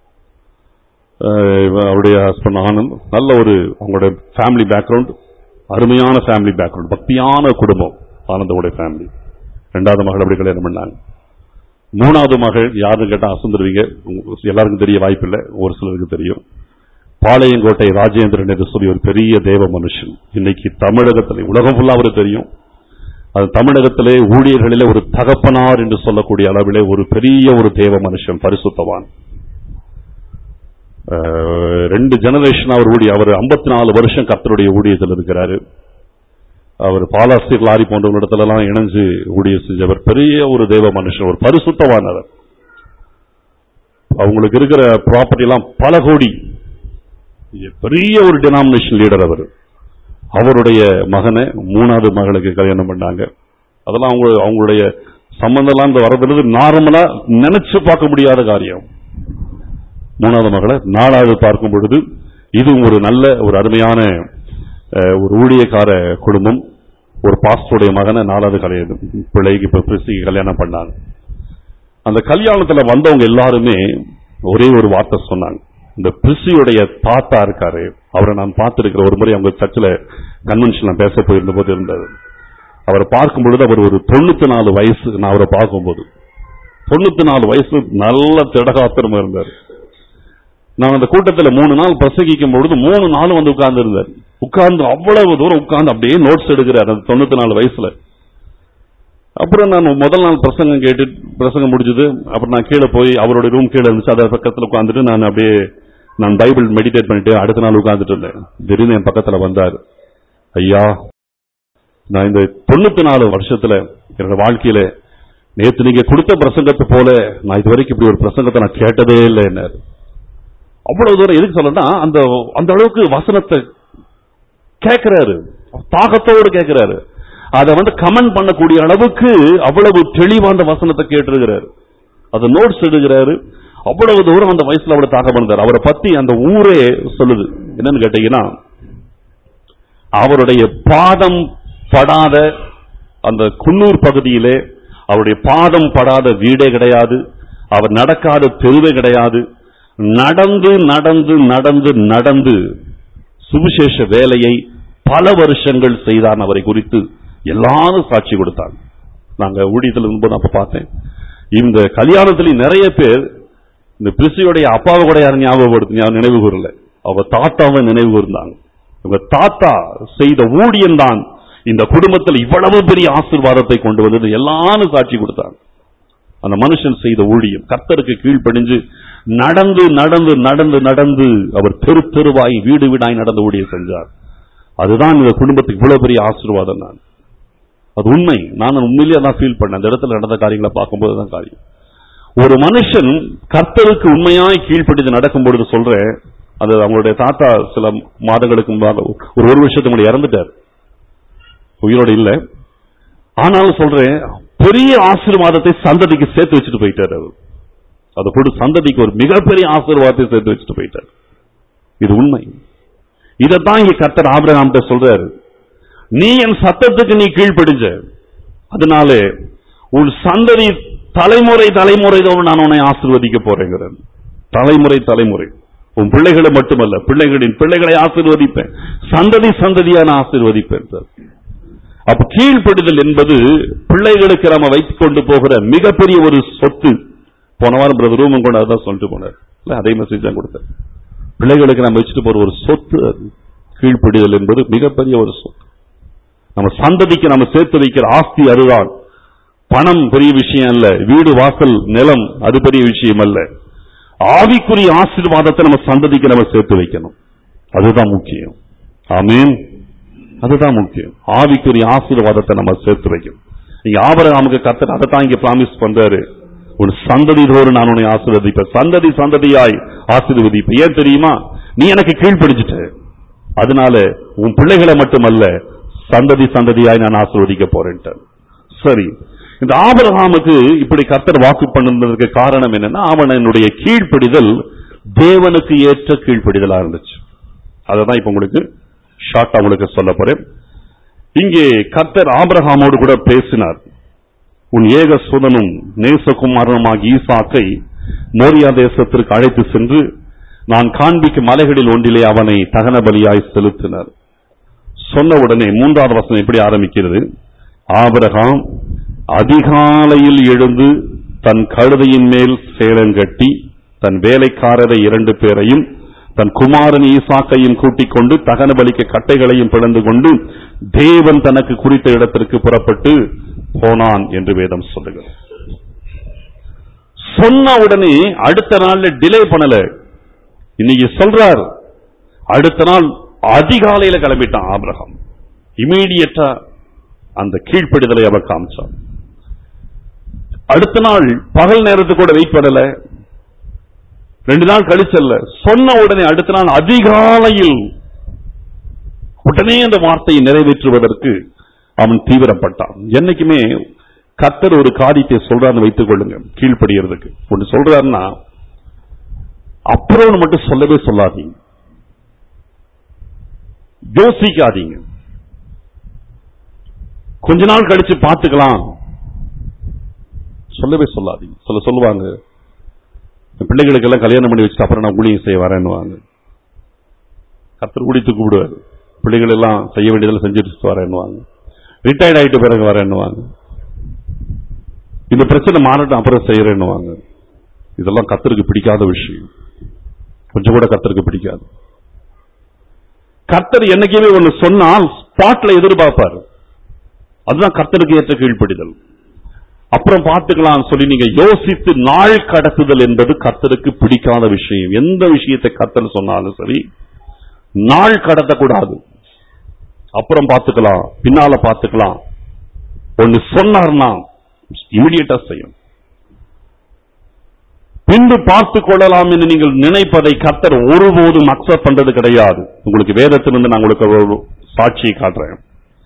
அவருடைய ஹஸ்பண்ட் ஆனந்த், நல்ல ஒரு அவங்களுடைய ஃபேமிலி பேக்ரவுண்ட், அருமையான ஃபேமிலி பேக்ரவுண்ட், பக்தியான குடும்பம் ஆனந்தோட ஃபேமிலி. ரெண்டாவது மகள் அப்படி கல்யாணம் பண்ணாங்க. மூணாவது மகள் யாருன்னு கேட்டா அசந்துருவீங்க, எல்லாருக்கும் தெரிய வாய்ப்பில்லை, ஒரு சிலருக்கு தெரியும். பாளையங்கோட்டை ராஜேந்திரன் என்று சொல்லி ஒரு பெரிய தேவ மனுஷன். இன்னைக்கு தமிழகத்தில் உலகம் ஃபுல்லா அவரு தெரியும். அது தமிழகத்திலே ஊழியர்களிலே ஒரு தகப்பனார் என்று சொல்லக்கூடிய அளவிலே ஒரு பெரிய ஒரு தேவ மனுஷன், பரிசுத்தவான். ரெண்டு ஜெனரேஷன் அவர் ஊழிய அவர் ஐம்பத்தி நாலு வருஷம் கர்த்தருடைய ஊழியத்தில் இருக்கிறாரு. அவர் பாலாஸ்தி லாரி போன்ற இடத்துல எல்லாம் இணைஞ்சு ஊழிய செஞ்சவர். பெரிய ஒரு தேவ மனுஷன், ஒரு பரிசுத்தவானவர். அவங்களுக்கு இருக்கிற ப்ராப்பர்ட்டி எல்லாம் பல கோடி. பெரிய ஒரு டினாமினேஷன் லீடர் அவர். அவருடைய மகனை மூணாவது மகளுக்கு கல்யாணம் பண்ணாங்க. அதெல்லாம் அவங்க அவங்களுடைய சம்பந்தம் இந்த வரதுன்றது நார்மலா நினைச்சு பார்க்க முடியாத காரியம். மூணாவது மகளை நாலாவது பார்க்கும் பொழுது இதுவும் ஒரு நல்ல ஒரு அருமையான ஒரு ஊழியக்கார குடும்பம். ஒரு பாஸ்டருடைய மகனை நாலாவது கல்யாணம் பிள்ளைக்கு இப்ப பிரிஸ்டிக்கு கல்யாணம் பண்ணாங்க. அந்த கல்யாணத்துல வந்தவங்க எல்லாருமே ஒரே ஒரு வார்த்தை சொன்னாங்க. இந்த பிரிஸ்டியுடைய தாத்தா இருக்காரு, அவரை நான் பார்த்திருக்கிற ஒரு முறை அவங்க சர்ச்சில் கன்வென்ஷன்ல பேச போயிருந்த போது இருந்தது. அவரை பார்க்கும் பொழுது அவர் ஒரு தொண்ணூத்தி நாலு வயசு. நான் அவரை பார்க்கும்போது தொண்ணூத்தி நாலு வயசு நல்ல திடகாத்திரமா இருந்தார். நான் அந்த கூட்டத்தில் மூணு நாள் பிரசங்கிக்கும் பொழுது மூணு நாளும் வந்து உட்கார்ந்து இருந்தார். உட்கார்ந்து அவ்வளவு தூரம் உட்கார்ந்து அப்படியே நோட்ஸ் எடுக்கிறார் அந்த தொண்ணூத்தி நாலு வயசுல. அப்புறம் நான் முதல் நாள் பிரசங்கம் கேட்டு பிரசங்கம் முடிஞ்சது. அப்புறம் நான் கீழே போய் அவருடைய ரூம் கீழே இருந்துச்சு, அதை பக்கத்தில் உட்காந்துட்டு நான் அப்படியே நான் பைபிள் மெடிடேட் பண்ணிட்டு அடுத்த நாள் உட்கார்ந்துட்டு இருந்தேன். திடீர்னு என் பக்கத்துல வந்தார். ஐயா, நான் இந்த தொண்ணூத்தி நாலு வருஷத்துல என்னோட வாழ்க்கையில நேற்று நீங்க கொடுத்த பிரசங்கத்தை போல நான் இது வரைக்கும் இப்படி ஒரு பிரசங்கத்தை நான் கேட்டதே இல்லை. என்ன அவ்வளவு தூரம் எதுக்கு சொல்லணும்னா அந்த அந்த அளவுக்கு வசனத்தை கேட்கிறாரு, தாகத்தோடு கேட்கிறாரு. அதை வந்து கமெண்ட் பண்ணக்கூடிய அளவுக்கு அவ்வளவு தெளிவான வசனத்தை கேட்டிருக்கிறாரு. அதை நோட்ஸ் எடுக்கிறாரு. அவ்வளவு தூரம் அந்த வயசுல அவ்வளவு தாகம் பண்ணார். அவரை பத்தி அந்த ஊரே சொல்லுது. என்னன்னு கேட்டீங்கன்னா, அவருடைய பாதம் படாத அந்த குன்னூர் பகுதியிலே அவருடைய பாதம் படாத வீடே கிடையாது, அவர் நடக்காத தெருவே கிடையாது. நடந்து நடந்து நடந்து நடந்து சுவிசேஷ வேலையை பல வருஷங்கள் செய்தான். அவரை குறித்து எல்லாரும் சாட்சி கொடுத்தாங்க. நாங்க ஊழியத்தில் இருக்கும்போது அப்ப பார்த்தேன். இந்த கல்யாணத்துல நிறைய பேர் இந்த பிரிசியோடைய அப்பாவை கூட யாரும் ஞாபகப்படுத்தி நினைவு கூறல, அவங்க தாத்தாவை நினைவு கூர்ந்தாங்க. இவங்க தாத்தா செய்த ஊழியம் தான் இந்த குடும்பத்தில் இவ்வளவு பெரிய ஆசீர்வாதத்தை கொண்டு வந்தது. எல்லாரும் சாட்சி கொடுத்தாங்க. அந்த மனுஷன் செய்த ஊழியம் கர்த்தருக்கு கீழ்ப்படிஞ்சு நடந்து நடந்து நடந்து நடந்து அவர் தெரு தெருவாய் வீடு வீடாய் நடந்து ஊழியம் செஞ்சார். அதுதான் இந்த குடும்பத்துக்கு இவ்வளவு பெரிய ஆசீர்வாதம். நான் அது உண்மை. நான் உண்மையிலேயே தான் ஃபீல் பண்ணேன். அந்த இடத்துல நடந்த காரியங்களை பார்க்கும்போதுதான் காரியம். ஒரு மனுஷன் கர்த்தருக்கு உண்மையாய் கீழ்ப்படிந்து நடக்கும் பொழுது சொல்றேன், அது அவங்களுடைய தாத்தா சில மாதங்களுக்கு முன்பாக ஒரு ஒரு வருஷத்துக்கு முன்னாடி இறந்துட்டார், உயிரோடு இல்லை. ஆனாலும் சொல்றேன், பெரிய ஆசீர்வாதத்தை சந்ததிக்கு சேர்த்து வச்சுட்டு போயிட்டார். அவர் அதை போட்டு சந்ததிக்கு ஒரு மிகப்பெரிய ஆசீர்வாதத்தை சேர்த்து வச்சுட்டு போயிட்டார். இது உண்மை. இதைத்தான் இங்க கர்த்தர் ஆபிரகாம் சொல்றாரு, நீ என் சத்தத்துக்கு நீ கீழ்ப்படிஞ்ச, அதனாலே உன் சந்ததி தலைமுறை தலைமுறை நான் உன்னை ஆசீர்வதிக்க போறேங்கிறார். தலைமுறை தலைமுறை உன் பிள்ளைகளை மட்டுமல்ல, பிள்ளைகளின் பிள்ளைகளை ஆசீர்வதிப்பேன், சந்ததி சந்ததியா நான் ஆசீர்வதிப்பேன். அப்ப கீழ்ப்படிதல் என்பது பிள்ளைகளுக்கு நம்ம வைத்துக் கொண்டு போகிற மிகப்பெரிய ஒரு சொத்து. போன வாரம் பிரதர் ரூமன் கொண்டு அதான் சொல்லிட்டு போனார், அதே மெசேஜ் தான் கொடுத்தார். பிள்ளைகளுக்கு நம்ம வச்சுட்டு போற ஒரு சொத்து அது. கீழ்ப்படிதல் என்பது மிகப்பெரிய ஒரு சொத்து. நம்ம சந்ததிக்கு நம்ம சேர்த்து வைக்கிற ஆஸ்தி அதுதான். பணம் பெரிய விஷயம் அல்ல, வீடு வாசல் நிலம் அது பெரிய விஷயம் அல்ல. ஆவிக்குரிய ஆசீர்வாதத்தை நம்ம சந்ததிக்கு நம்ம சேர்த்து வைக்கணும், அதுதான் முக்கியம். ஆமீன், அதுதான் முக்கியம். ஆவிக்குரிய ஆசீர்வாதத்தை நம்ம சேர்த்து வைக்கணும். இங்க ஆபிரகாமுக்கு கர்த்தர் அதை தான் இங்க பிராமிஸ் பண்றாரு, ஒரு சந்ததி தோறும் நான் உன்னை ஆசீர்வதிப்பேன், சந்ததி சந்ததியாய் ஆசீர்வதிப்பேன். ஏன் தெரியுமா? நீ எனக்கு கீழ்ப்படிச்சிட்ட, அதனால உன் பிள்ளைகளை மட்டுமல்ல சந்ததி சந்ததியாய் நான் ஆசீர்வதிக்க போறேன். சரி, இந்த ஆபிரகாமுக்கு இப்படி கர்த்தர் வாக்கு பண்ணதுக்கு காரணம் என்னன்னா, அவனுடைய கீழ்ப்படிதல் தேவனுக்கு ஏற்ற கீழ்ப்படிதலா இருந்துச்சு. அததான் இப்ப உங்களுக்கு ஷார்ட்டா உங்களுக்கு சொல்ல போறேன். இங்கே கர்த்தர் ஆபிரகாமோடு கூட பேசினார். உன் ஏக சுதனும் நேசகுமாரனுமாகி ஈசாக்கை மோரியா தேசத்திற்கு அழைத்து சென்று நான் காண்பிக்கும் மலைகளில் ஒன்றிலே அவனை தகன பலியாய் செலுத்தினார். சொன்ன உடனே மூன்றாவது வசனம் எப்படி ஆரம்பிக்கிறது? ஆபிரகாம் அதிகாலையில் எழுந்து தன் கழுதையின் மேல் சேரன் கட்டி தன் வேலைக்காரரை இரண்டு பேரையும் தன் குமாரன் ஈசாக்கையும் கூட்டிக் கொண்டு தகன பலிக்க கட்டைகளையும் பிளந்து கொண்டு தேவன் தனக்கு குறித்த இடத்திற்கு புறப்பட்டு போனான் என்று வேதம் சொல்லுகிறது. சொன்ன உடனே அடுத்த நாள்ல டிலே பண்ணல. இன்னைக்கு சொல்றார், அடுத்த நாள் அதிகாலையில கிளம்பிட்டான் ஆபிரகாம். இமீடியட்டா அந்த கீழ்ப்படிதலை அவர் காமிச்சார். அடுத்த நாள் பகல் நேரத்துக்கு கூட வெயிட் பண்ணல, ரெண்டு நாள் கழிச்சல்ல, சொன்ன உடனே அடுத்த நாள் அதிகாலையில் உடனே அந்த வார்த்தையை நிறைவேற்றுவதற்கு அவன் தீவிரப்பட்டான். என்னைக்குமே கர்த்தர் ஒரு காரியத்தை சொல்றான்னு வைத்துக் கொள்ளுங்க, கீழ்ப்படிகிறதுக்கு ஒன்று சொல்றாருன்னா அப்புறம் மட்டும் சொல்லவே சொல்லாதீங்க, யோசிக்காதீங்க, கொஞ்ச நாள் கழிச்சு பார்த்துக்கலாம் சொல்லவே சொல்லாதீங்க. சொல்ல சொல்லுவாங்க, பிள்ளைகளுக்கு எல்லாம் கல்யாணம் பண்ணி வச்சுட்டு அப்புறம் நான் ஊழியம் செய்ய வரேன்னுவாங்க. கர்த்தர் ஊழியத்து கூப்பிடுவாரு, பிள்ளைகள் எல்லாம் செய்ய வேண்டியதெல்லாம் செஞ்சுட்டு வரேன்னுவாங்க. ரிட்டையர்ட் ஆயிட்டு பிறகு வரேன்னுவாங்க. இந்த பிரச்சனை மாறட்டும் அப்புறம் செய்யறேன்னுவாங்க. இதெல்லாம் கர்த்தருக்கு பிடிக்காத விஷயம், கொஞ்சம் கூட கர்த்தருக்கு பிடிக்காது. கர்த்தர் என்னைக்குமே ஒண்ணு சொன்னால் ஸ்பாட்ல எதிர்பார்ப்பாரு. அதுதான் கர்த்தருக்கு ஏற்ற கீழ்ப்படிதல். அப்புறம் பார்த்துக்கலாம் சொல்லி நீங்க யோசித்து நாள் கடத்துதல் என்பது கர்த்தருக்கு பிடிக்காத விஷயம். எந்த விஷயத்தை கர்த்தர் சொன்னாலும் சரி, நாள் கடத்தக்கூடாது. அப்புறம் பார்த்துக்கலாம், பின்னால பார்த்துக்கலாம். ஒன்னு சொன்னார்னா இமிடியேட்டா செய்யும். பின்பு பார்த்துக் கொள்ளலாம் என்று நீங்கள் நினைப்பதை கர்த்தர் ஒருபோதும் அக்செப்ட் பண்றது கிடையாது. உங்களுக்கு வேதத்திலிருந்து நான் உங்களுக்கு ஒரு சாட்சியை காட்டுறேன்.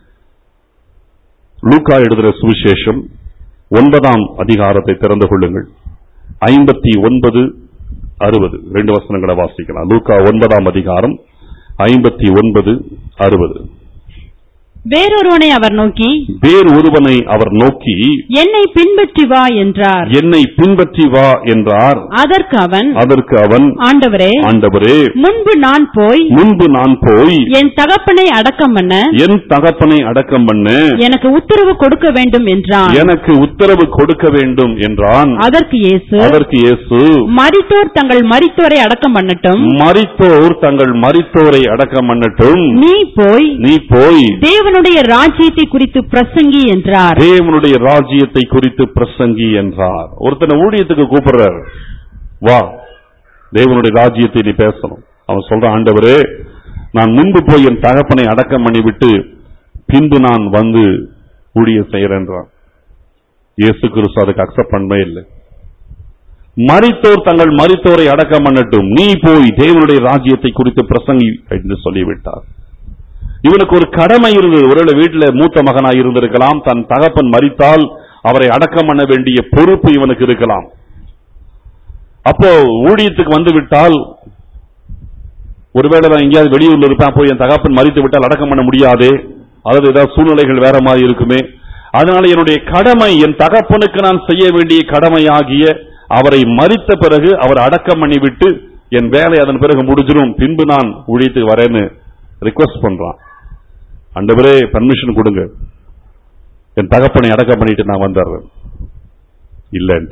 லூக்கா எழுதுற சுவிசேஷம் ஒன்பதாம் அதிகாரத்தை திறந்து கொள்ளுங்கள். ஐம்பத்தி ஒன்பது அறுபது ரெண்டு வசனங்களை வாசிக்கலாம். லூக்கா ஒன்பதாம் அதிகாரம் ஐம்பத்தி ஒன்பது அறுபது. வேறொருவனை அவர் நோக்கி வேறு ஒருவனை அவர் நோக்கி என்னை பின்பற்றி வா என்றார். என்னை பின்பற்றி வா என்றார். அதற்கு அவன் அதற்கு அவன் ஆண்டவரே ஆண்டவரே முன்பு நான் போய் முன்பு நான் போய் என் தகப்பனை அடக்கம் பண்ண என் தகப்பனை அடக்கம் பண்ண எனக்கு உத்தரவு கொடுக்க வேண்டும் என்றான். எனக்கு உத்தரவு கொடுக்க வேண்டும் என்றான். அதற்கு இயேசு அதற்கு இயேசு மரித்தோர் தங்கள் மரித்தோரை அடக்கம் பண்ணட்டும், மரித்தோர் தங்கள் மரித்தோரை அடக்கம் பண்ணட்டும், நீ போய் நீ போய் தேவனுடைய ராஜ்யத்தை குறித்து பிரசங்கி என்றார். தேவனுடைய ராஜ்யத்தை குறித்து பிரசங்கி என்றார். ஒருத்தனை ஊழியத்துக்கு கூப்பிடுறார், வா தேவனுடைய ராஜ்யத்தை நீ பேசணும். அவன் சொல்றான், ஆண்டவரே நான் முன்பு போய் என் தகப்பனை அடக்கம் பண்ணி விட்டு பின்பு நான் வந்து ஊழியம் செய்யறேன்றான். இயேசு கிறிஸ்து அதுக்கு அக்செப்ட் பண்ணவே இல்லை. மரித்தோர் தங்கள் மரித்தோரை அடக்கம் பண்ணட்டும், நீ போய் தேவனுடைய ராஜ்யத்தை குறித்து பிரசங்கி என்று சொல்லிவிட்டார். இவனுக்கு ஒரு கடமை இருந்தது. ஒருவேளை வீட்டில் மூத்த மகனாய் இருந்திருக்கலாம். தன் தகப்பன் மரித்தால் அவரை அடக்கம் பண்ண வேண்டிய பொறுப்பு இவனுக்கு இருக்கலாம். அப்போ ஊழியத்துக்கு வந்து விட்டால், ஒருவேளை நான் எங்கேயாவது வெளியூர்ல இருப்பேன், போய் என் தகப்பன் மரித்து விட்டால் அடக்கம் பண்ண முடியாது, அதாவது ஏதாவது சூழ்நிலைகள் வேற மாதிரி இருக்குமே, அதனால என்னுடைய கடமை, என் தகப்பனுக்கு நான் செய்ய வேண்டிய கடமையாகிய அவரை மரித்த பிறகு அவர் அடக்கம் பண்ணிவிட்டு என் வேலை அதன் பிறகு முடிஞ்சிடும், பின்பு நான் ஊழியத்துக்கு வரேன்னு ரிக்வெஸ்ட் பண்றான். ஆண்டவரே பர்மிஷன் கொடுங்க, என் தகப்பனை அடக்கம் பண்ணிட்டு நான் வந்துடுறேன். இல்லன்ட்ட.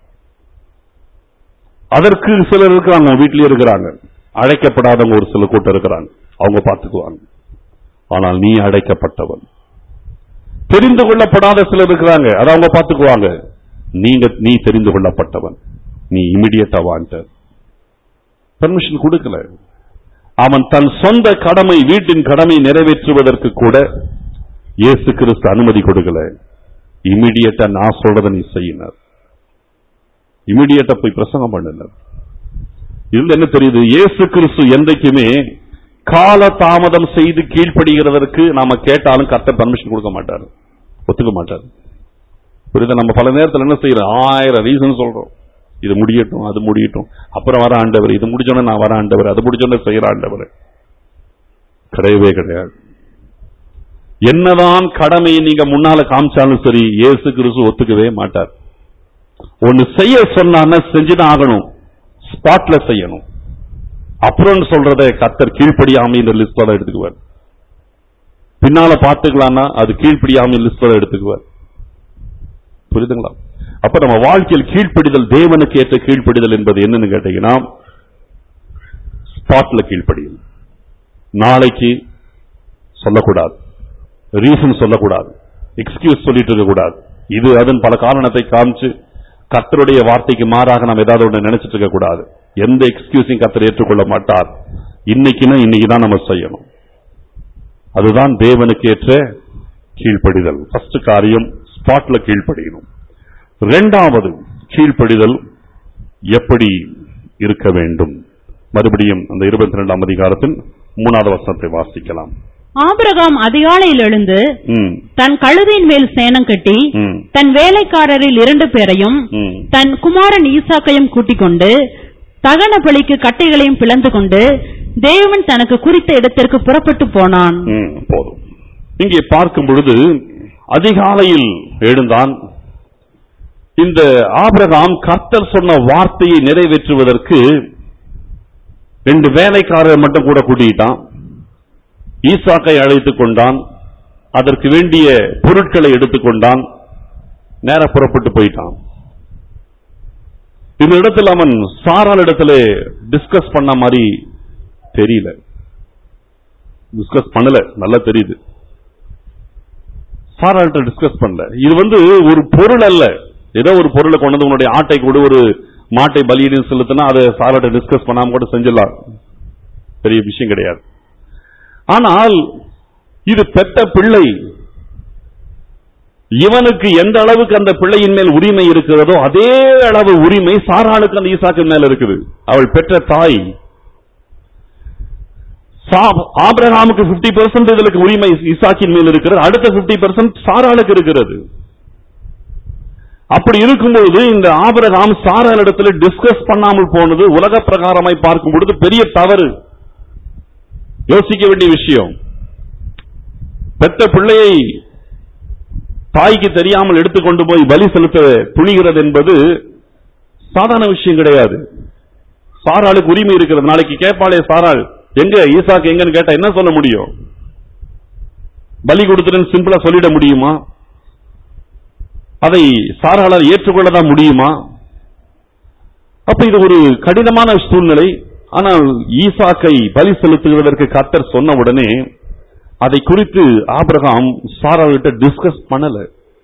அதற்கு சிலர் இருக்கிறாங்க, வீட்டிலேயே இருக்கிறாங்க, அழைக்கப்படாதவங்க ஒரு சில கூட்டம் இருக்கிறாங்க, அவங்க பார்த்துக்குவாங்க. ஆனால் நீ அழைக்கப்பட்டவன். தெரிந்து கொள்ளப்படாத சிலர் இருக்கிறாங்க, அதை அவங்க பார்த்துக்குவாங்க. நீங்க நீ தெரிந்து கொள்ளப்பட்டவன், நீ இமிடியேட்டா வாண்ட. பர்மிஷன் கொடுக்கல. அவன் தன் சொந்த கடமை, வீட்டின் கடமை நிறைவேற்றுவதற்கு கூட இயேசு கிறிஸ்து அனுமதி கொடுக்கல. இமிடியேட்டா நான் சொல்றத நீ செய்யினார். இமிடியேட்டா போய் பிரசங்கம் பண்ணல. இதுல என்ன தெரியுது? இயேசு கிறிஸ்து என்றைக்குமே கால தாமதம் செய்து கீழ்ப்படுகிறதற்கு நாம கேட்டாலும் கர்த்தர் பர்மிஷன் கொடுக்க மாட்டாரு, ஒத்துக்க மாட்டாரு. புரியுதா? நம்ம பல நேரத்தில் என்ன செய்யறோம், ஆயிரம் ரீசன் சொல்றோம். இது முடியட்டும், அது முடியட்டும், அப்புறம் வர ஆண்டவர், இது முடிச்சோன்னா நான் வர ஆண்டவர், அது முடிச்சோன்னா செய்யற ஆண்டவர். கிடையவே கிடையாது. என்னதான் கடமையை நீங்க முன்னால காமிச்சாலும் சரி, இயேசு கிறிஸ்து ஒத்துக்கவே மாட்டார். ஒன்னு செய்ய சொன்னா செஞ்சுதான் ஆகணும், ஸ்பாட்ல செய்யணும். அப்புறம் சொல்றத கர்த்தர் கீழ்ப்படியாமை இந்த லிஸ்டோட எடுத்துக்குவார். பின்னால பார்த்துக்கலாம்னா அது கீழ்ப்படியாமை லிஸ்டோட எடுத்துக்குவார். புரியுதுங்களா? அப்ப நம்ம வாழ்க்கையில் கீழ்ப்படிதல், தேவனுக்கு ஏற்ற கீழ்ப்படிதல் என்பது என்னன்னு கேட்டீங்கன்னா, ஸ்பாட்ல கீழ்ப்படிதல். நாளைக்கு சொல்லக்கூடாது, ரீசன் சொல்லக்கூடாது, எக்ஸ்கியூஸ் சொல்லிட்டு இருக்க கூடாது. இது அதன் பல காரணத்தை காமிச்சு கர்த்தருடைய வார்த்தைக்கு மாறாக நாம் ஏதாவது ஒன்று நினைச்சிட்டு இருக்க கூடாது. எந்த எக்ஸ்கியூஸையும் கர்த்தர் ஏற்றுக்கொள்ள மாட்டார். இன்னைக்குன்னா இன்னைக்குதான் நம்ம செய்யணும். அதுதான் தேவனுக்கு ஏற்ற கீழ்ப்படிதல். ஃபர்ஸ்ட் காரியம் ஸ்பாட்ல கீழ்ப்படியணும். இரண்டாவது, கீழ்ப்படிதல் எப்படி இருக்க வேண்டும்? மறுபடியும் அந்த இருபத்தி இரண்டாம் அதிகாரத்தின் மூணாவது வசனத்தை வாசிக்கலாம். ஆபிரகாம் அதிகாலையில் எழுந்து தன் கழுதையின் மேல் சேணம் கட்டி தன் வேலைக்காரரில் இரண்டு பேரையும் தன் குமாரன் ஈசாக்கையும் கூட்டிக் கொண்டு தகன பலிக்கு கட்டைகளையும் பிளந்து கொண்டு தேவன் தனக்கு குறித்த இடத்திற்கு புறப்பட்டு போனான். போதும். இங்கே பார்க்கும் பொழுது அதிகாலையில் எழுந்தான். இந்த ஆபிரகாம் கர்த்தர் சொன்ன வார்த்தையை நிறைவேற்றுவதற்கு ரெண்டு வேலைக்காரர் மட்டும் கூட கூட்டிட்டான். ஈசாக்கை அழைத்துக் கொண்டான். அதற்கு வேண்டிய பொருட்களை எடுத்துக்கொண்டான். நேர புறப்பட்டு போயிட்டான். இந்த இடத்துல அவன் சாராள் இடத்துல டிஸ்கஸ் பண்ண மாதிரி தெரியல. டிஸ்கஸ் பண்ணல, நல்லா தெரியுது. சாராள் டிஸ்கஸ் பண்ணல. இது வந்து ஒரு பொருள் அல்ல. ஏதோ ஒரு பொருளை கொண்டு வந்து உன்னுடைய ஆட்டை கூட ஒரு மாட்டை பலியிட செலுத்தினா அதை சாராட்ட டிஸ்கஸ் பண்ணாம கூட செஞ்சிடலாம். பெரிய விஷயம் கிடையாது. ஆனால் இது பெற்ற பிள்ளை. இவனுக்கு எந்த அளவுக்கு அந்த பிள்ளையின் மேல் உரிமை இருக்கிறதோ அதே அளவு உரிமை சாராளுக்கு அந்த ஈசாக்கின் மேல் இருக்குது. அவள் பெற்ற தாய். ஆபிரகாமுக்கு பிப்டி பெர்சென்ட் இதற்கு உரிமை ஈசாக்கின் மேல் இருக்கிறது. அடுத்த பிப்டி பெர்சென்ட் சாராளுக்கு இருக்கிறது. அப்படி இருக்கும்போது இந்த ஆபிரகாம் சாராள் இடத்துல டிஸ்கஸ் பண்ணாமல் போனது உலக பிரகாரமாய் பார்க்கும் பொழுது பெரிய தவறு. யோசிக்க வேண்டிய விஷயம். பெற்ற பிள்ளையை தாய்க்கு தெரியாமல் எடுத்துக்கொண்டு போய் பலி செலுத்த துணிகிறது என்பது சாதாரண விஷயம் கிடையாது. சாராளுக்கு உரிமை இருக்கிறது. நாளைக்கு கேட்பாளே சாராள் எங்க ஈசாக்கு எங்கன்னு கேட்டா என்ன சொல்ல முடியும்? பலி கொடுத்துன்னு சிம்பிளா சொல்லிட முடியுமா? அதை சாராளால் ஏற்றுக்கொள்ளதான் முடியுமா? அப்ப இது ஒரு கடினமான சூழ்நிலை. ஆனால் ஈசாக்கை பலி செலுத்துவதற்கு கர்த்தர் சொன்ன உடனே அதை குறித்து ஆபிரகாம் சாராள்கிட்ட டிஸ்கஸ் பண்ணல.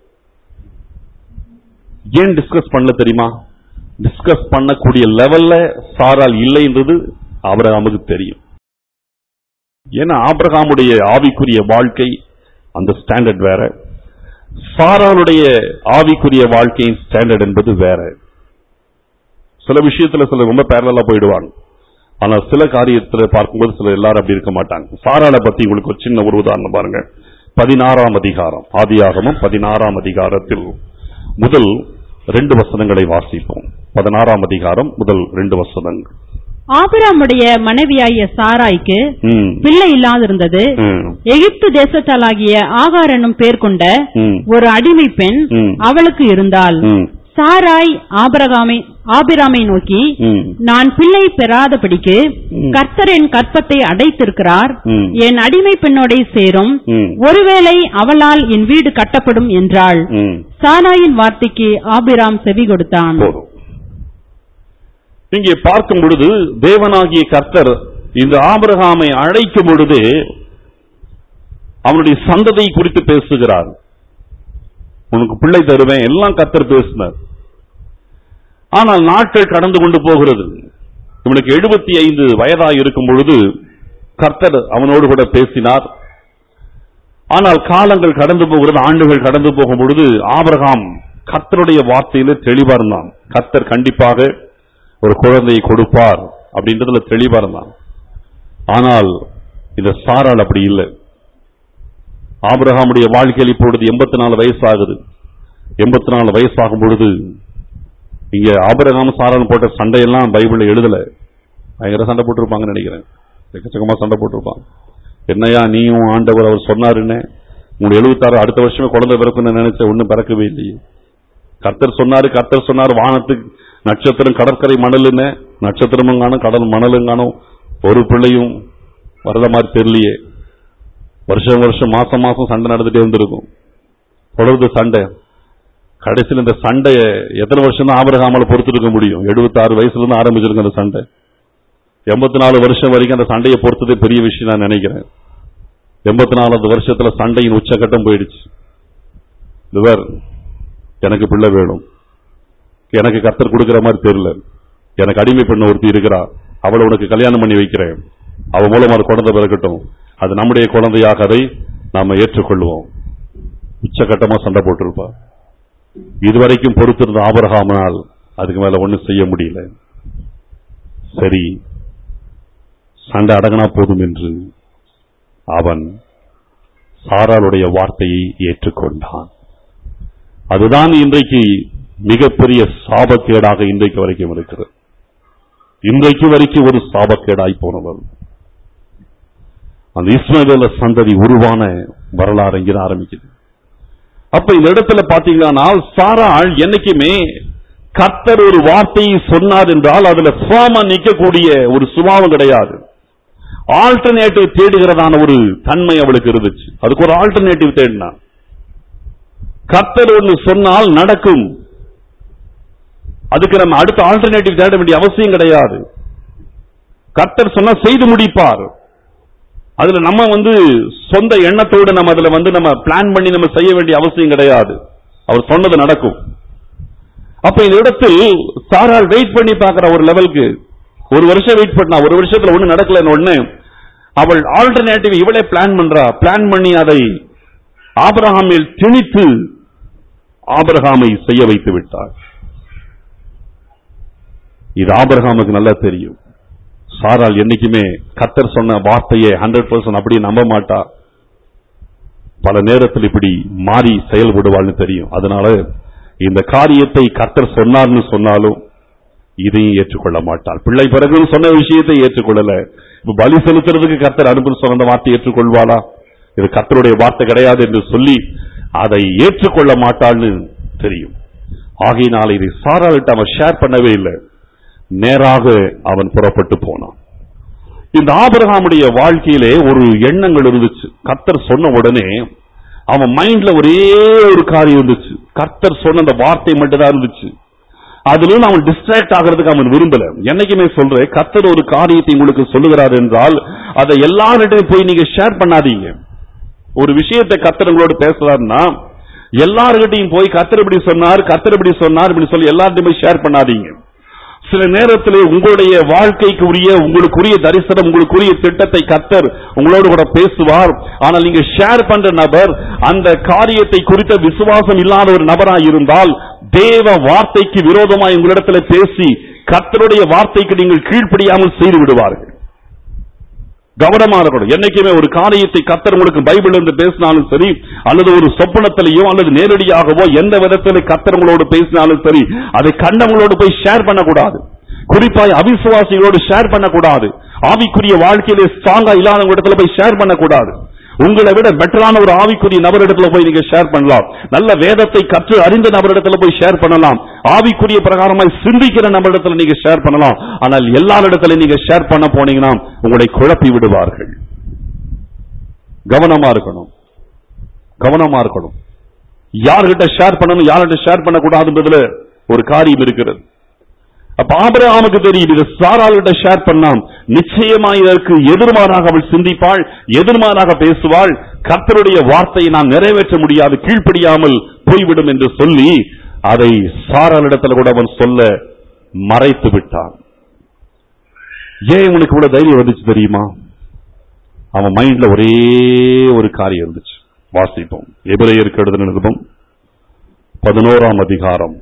ஏன் டிஸ்கஸ் பண்ணல தெரியுமா? டிஸ்கஸ் பண்ணக்கூடிய லெவல்ல சாராள் இல்லை என்றது ஆபிரகாமுக்கு தெரியும். ஏன்னா ஆபிரகாமுடைய ஆவிக்குரிய வாழ்க்கை அந்த ஸ்டாண்டர்ட் வேற, சாராளுடைய ஆவிக்குரிய வாழ்க்கையின் ஸ்டாண்டர்ட் என்பது வேற. சில விஷயத்துல சில ரொம்ப பேரலா போயிடுவாங்க. ஆனால் சில காரியத்தில் பார்க்கும்போது சில எல்லாரும் அப்படி இருக்க மாட்டாங்க. சாராளை பத்தி உங்களுக்கு ஒரு சின்ன ஒரு உதாரணம் பாருங்க. பதினாறாம் அதிகாரம், ஆதியாகமம் பதினாறாம் அதிகாரத்தில் முதல் ரெண்டு வசனங்களை வாசிப்போம். பதினாறாம் அதிகாரம் முதல் ரெண்டு வசனங்கள். ஆபிரகாமுடைய மனைவியாகிய சாராய்க்கு பிள்ளை இல்லாதிருந்தது. எகிப்து தேசத்தாலாகிய ஆகார் என்னும் பேர் கொண்ட ஒரு அடிமை பெண் அவளுக்கு இருந்தாள். சாராய் ஆபிரகாமை ஆபிராமை நோக்கி, நான் பிள்ளை பெறாதபடிக்கு கர்த்தர் என் கற்பத்தை அடைத்திருக்கிறார், என் அடிமை பெண்ணோட சேரும், ஒருவேளை அவளால் என் வீடு கட்டப்படும் என்றாள். சாராயின் வார்த்தைக்கு ஆபிராம் செவி கொடுத்தான். இங்கே பார்க்கும் பொழுது தேவனாகிய கர்த்தர் இந்த ஆபிரகாமை அழைக்கும் பொழுது அவனுடைய சந்ததி குறித்து பேசுகிறார். உனக்கு பிள்ளை தருவேன் எல்லாம் கர்த்தர் பேசினார். ஆனால் நாட்கள் கடந்து கொண்டு போகிறது. இவனுக்கு எழுபத்தி ஐந்து வயதாக இருக்கும் பொழுது கர்த்தர் அவனோடு கூட பேசினார். ஆனால் காலங்கள் கடந்து போகிறது, ஆண்டுகள் கடந்து போகும் பொழுது ஆபிரகாம் கர்த்தருடைய வார்த்தையில தெளிவா இருந்தான். கர்த்தர் கண்டிப்பாக ஒரு குழந்தையை கொடுப்பார் அப்படின்றதுல தெளிவா இருந்தான். ஆனால் இந்த சாராள் அப்படி இல்லை. ஆபிரகாமுடைய வாழ்க்கையில் இப்பொழுது எண்பத்தி நாலு வயசு ஆகுது. எண்பத்தி நாலு வயசாகும் பொழுது இங்க ஆபிரகாம் சாராள் போட்ட சண்டையெல்லாம் பைபிள்ல எழுதல. பயங்கர சண்டை போட்டிருப்பாங்கன்னு நினைக்கிறேன். எக்கச்சக்கமா சண்டை போட்டிருப்பாங்க. என்னையா நீயும் ஆண்டவர் அவர் சொன்னாருன்னு உங்களுக்கு எழுபத்தாறு அடுத்த வருஷமே குழந்தை பிறக்குன்னு நினைச்ச ஒன்னும் பிறக்கவே இல்லையே. கர்த்தர் சொன்னாரு கர்த்தர் சொன்னாரு வானத்துக்கு நட்சத்திரம் கடற்கரை மணலுன்னு, நட்சத்திரமும் காணும் கடல் மணலும் காணும், ஒரு பிள்ளையும் வரத மாதிரி தெரியலையே. வருஷம் வருஷம் மாசம் மாசம் சண்டை நடந்துட்டே இருந்திருக்கும். தொடர்ந்து சண்டை. கடைசியில் இந்த சண்டை எத்தனை வருஷம் தான் ஆபிரகாமால பொறுத்து இருக்க முடியும்? எழுபத்தி ஆறு வயசுல இருந்து ஆரம்பிச்சிருக்க அந்த சண்டை. எண்பத்தி நாலு வருஷம் வரைக்கும் அந்த சண்டையை பொறுத்ததே பெரிய விஷயம் நான் நினைக்கிறேன். எண்பத்தி நாலாவது வருஷத்துல சண்டையின் உச்சகட்டம் போயிடுச்சு. இவர் எனக்கு பிள்ளை வேணும், எனக்கு கர்த்தர் கொடுக்கிற மாதிரி தெரியல, எனக்கு அடிமை பெண்ண ஒருத்தி இருக்கிறா, அவளை உனக்கு கல்யாணம் பண்ணி வைக்கிறேன், அவ மூலமா அது குழந்தை பிறக்கட்டும், அது நம்முடைய குழந்தையாக அதை நாம ஏற்றுக்கொள்வோம். உச்சகட்டமா சண்டை போட்டிருப்பா. இதுவரைக்கும் பொறுத்திருந்த ஆபிரகாமால் அதுக்கு மேல ஒண்ணும் செய்ய முடியல. சரி சண்டை அடங்கினா போதும் என்று அவன் சாராளுடைய வார்த்தையை ஏற்றுக்கொண்டான். அதுதான் இன்றைக்கு மிகப்பெரிய சாபக்கேடாக இன்றைக்கு வரைக்கும் இருக்கிறது. இன்றைக்கு வரைக்கும் ஒரு சாபக்கேடாய் போனவர் அந்த இஸ்மவேல சந்ததி உருவான வரலாறு இங்கே ஆரம்பிக்குது. அப்ப இந்த இடத்துல பாத்தீங்கன்னா சாராள் என்னைக்குமே கர்த்தர் ஒரு வார்த்தையை சொன்னார் என்றால் அதுல ஃபார்மா நிற்கக்கூடிய ஒரு சுபாவம் கிடையாது. ஆல்டர்னேட்டிவ் தேடுகிறதான ஒரு தன்மை அவளுக்கு இருந்துச்சு. அதுக்கு ஒரு ஆல்டர்னேட்டிவ் தேடினா கர்த்தர் ஒன்று சொன்னால் நடக்கும். அதுக்கு நம்ம அடுத்த ஆல்டர்னேட்டிவ் தேட வேண்டிய அவசியம் கிடையாது. கர்த்தர் சொன்னா செய்து முடிப்பார். அதுல நம்ம வந்து சொந்த எண்ணத்தோடு நம்ம அதுல வந்து நம்ம பிளான் பண்ணி நம்ம செய்ய வேண்டிய அவசியம் கிடையாது. அவர் சொன்னது நடக்கும். அப்ப இந்த இடத்தில் சாராள் வெயிட் பண்ணி பார்க்கிற ஒரு லெவலுக்கு ஒரு வருஷம் வெயிட் பண்ணா, ஒரு வருஷத்துல ஒண்ணு நடக்கலன்னு ஒண்ணு அவள் ஆல்டர்னேட்டிவ் இவளே பிளான் பண்றா. பிளான் பண்ணி அதை ஆபிரகாமில் திணித்து ஆபிரகாமை செய்ய வைத்து விட்டார். இது ஆபிரகாமுக்கு நல்லா தெரியும். சாராள் என்னைக்குமே கர்த்தர் சொன்ன வார்த்தையை ஹண்ட்ரட் பர்சன்ட் அப்படியே நம்ப மாட்டா. பல நேரத்தில் இப்படி மாறி செயல்படுவாள்னு தெரியும். அதனால இந்த காரியத்தை கர்த்தர் சொன்னார்னு சொன்னாலும் இதையும் ஏற்றுக்கொள்ள மாட்டாள். பிள்ளை பிறகு சொன்ன விஷயத்தை ஏற்றுக்கொள்ளல. இப்ப பலி செலுத்துறதுக்கு கர்த்தர் அனுப்பி சொன்ன வார்த்தை ஏற்றுக்கொள்வாளா? இது கர்த்தருடைய வார்த்தை கிடையாது என்று சொல்லி அதை ஏற்றுக்கொள்ள மாட்டாள்னு தெரியும். ஆகையினால் இதை சாராள்கிட்ட அவன் ஷேர் பண்ணவே இல்லை. நேராக அவன் புறப்பட்டு போனான். இந்த ஆபிரகாமுடைய வாழ்க்கையிலே ஒரு எண்ணங்கள் இருந்துச்சு. கர்த்தர் சொன்ன உடனே அவன் மைண்ட்ல ஒரே ஒரு காரியம் இருந்துச்சு. கர்த்தர் சொன்ன அந்த வார்த்தை மட்டும் தான் இருந்துச்சு. அதுல அவன் டிஸ்ட்ராக்ட் ஆகிறதுக்கு அவன் விரும்பல. என்னைக்குமே சொல்றேன், கர்த்தர் ஒரு காரியத்தை உங்களுக்கு சொல்லுகிறார் என்றால் அதை எல்லார்கிட்டையும் போய் நீங்க ஷேர் பண்ணாதீங்க. ஒரு விஷயத்தை கர்த்தர் உங்களோட பேசுறாருன்னா எல்லார்கிட்டையும் போய் கர்த்தர் இப்படி சொன்னார், கர்த்தர் இப்படி சொன்னார் இப்படி சொல்லி எல்லார்கிட்டையும் போய் ஷேர் பண்ணாதீங்க. சில நேரத்திலே உங்களுடைய வாழ்க்கைக்கு உரிய உங்களுக்குரிய தரிசனம் உங்களுக்குரிய திட்டத்தை கர்த்தர் உங்களோடு கூட பேசுவார். ஆனால் நீங்க ஷேர் பண்ற நபர் அந்த காரியத்தை குறித்த விசுவாசம் இல்லாத ஒரு நபராய் இருந்தால் தேவ வார்த்தைக்கு விரோதமாய் உங்களிடத்தில் பேசி கர்த்தருடைய வார்த்தைக்கு நீங்கள் கீழ்ப்படியாமல் செய்து விடுவார்கள். கவனமா இருக்கணும். என்னைக்குமே ஒரு காரியத்தை கர்த்தர் உங்களுக்கு பைபிள் இருந்து பேசினாலும் சரி, அல்லது ஒரு சொப்பனத்திலேயோ அல்லது நேரடியாகவோ எந்த விதத்தில் கர்த்தர் உங்களோடு பேசினாலும் சரி, அதை கண்டவங்களோடு போய் ஷேர் பண்ணக்கூடாது. குறிப்பாய் அவிசுவாசிகளோடு ஷேர் பண்ணக்கூடாது. ஆவிக்குரிய வாழ்க்கையிலே ஸ்ட்ராங்கா இல்லாதவங்க இடத்துல போய் ஷேர் பண்ணக்கூடாது. உங்களை விட பெட்டரான ஒரு ஆவிக்குரிய நபரிடத்துல போய் நீங்க ஷேர் பண்ணலாம். நல்ல வேதத்தை கற்று அறிந்த நபரிடத்துல போய் ஷேர் பண்ணலாம். ஆவிக்குரிய பிரகாரமாய் சிந்திக்கிற நபரிடத்துல நீங்க ஷேர் பண்ணலாம். ஆனால் எல்லாரிடத்துல நீங்க ஷேர் பண்ண போனீங்கன்னா உங்களை குழப்பி விடுவார்கள். கவனமா இருக்கணும். கவனமா இருக்கணும். யார்கிட்ட ஷேர் பண்ணணும், யார்கிட்ட ஷேர் பண்ணக்கூடாதுன்றதுல ஒரு காரியம் இருக்கிறது. அப்ப ஆபிரகாமுக்கு தெரியும், இது சாராள்கிட்ட ஷேர் பண்ணாம் நிச்சயமா இதற்கு எதிர்மாறாக அவள் சிந்திப்பாள், எதிர்மாறாக பேசுவாள். கர்த்தருடைய வார்த்தையை நான் நிறைவேற்ற முடியாது, கீழ்ப்படியாமல் போய்விடும் என்று சொல்லி அதை சாராளிடத்தில் கூட அவன் சொல்ல மறைத்து விட்டான். ஏன் உனக்கு கூட தைரியம் வந்துச்சு தெரியுமா? அவன் மைண்ட்ல ஒரே ஒரு காரியம் இருந்துச்சு. வாசிப்போம். எபிரேயருக்கு எழுதின நிருபம் பதினோராம் அதிகாரம்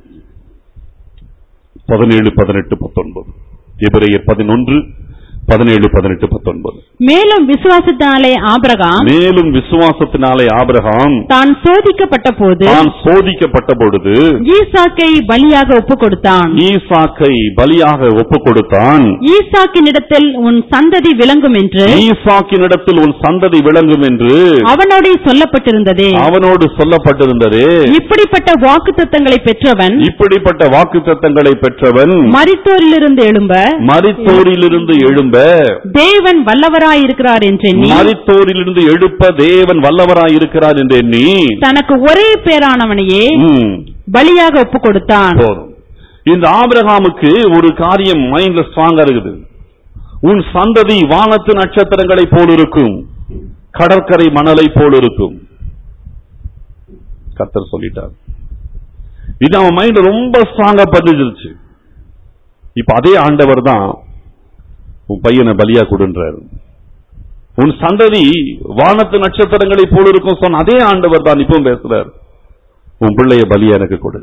பதினேழு பதினெட்டு பத்தொன்பது. எபிரேயர் பதினொன்று பதினேழு பதினெட்டு பத்தொன்பது. மேலும் விசுவாசத்தினாலே ஆபிரகாம் மேலும் விசுவாசத்தினாலே ஆபிரகாம் தான் சோதிக்கப்பட்ட போது தான் சோதிக்கப்பட்ட பொழுது ஈசாக்கை பலியாக ஒப்புக் கொடுத்தான். ஈசாக்கை பலியாக ஒப்புக் கொடுத்தான். ஈசாக்கினிடத்தில் உன் சந்ததி விளங்கும் என்று ஈசாக்கினிடத்தில் உன் சந்ததி விளங்கும் என்று அவனோடு சொல்லப்பட்டிருந்ததே அவனோடு சொல்லப்பட்டிருந்ததே. இப்படிப்பட்ட வாக்குத்தத்தங்களை பெற்றவன் இப்படிப்பட்ட வாக்குத்தத்தங்களை பெற்றவன் மரித்தோரிலிருந்து எழும்ப மரித்தோரிலிருந்து எழும்ப தேவன் வல்லவராயிருக்கிறார் என்று மரித்தோரிலிருந்து எழுப்ப தேவன் வல்லவராயிருக்கிறார் என்று எண்ணி தனக்கு ஒரே பேரானவனையே பலியாக ஒப்புக் கொடுத்தான். இந்த ஆபிரகாமுக்கு ஒரு காரியம் மைண்ட்ல ஸ்ட்ராங்கா இருக்குது. உன் சந்ததி வானத்து நட்சத்திரங்களை போல் இருக்கும், கடற்கரை மணலை போல் இருக்கும். கர்த்தர் சொல்லிட்டார். இது அவன் மைண்ட் ரொம்ப ஸ்ட்ராங்கா பதிஞ்சிருச்சு. இப்ப அதே ஆண்டவர் தான் உன் பையனை பலியா கொடுன்றார். உன் சந்ததி வானத்து நட்சத்திரங்களை போல இருக்கும் சொன்ன அதே ஆண்டவர் தான் இப்பவும் பேசுறார். உன் பிள்ளைய பலியா எனக்கு கொடு.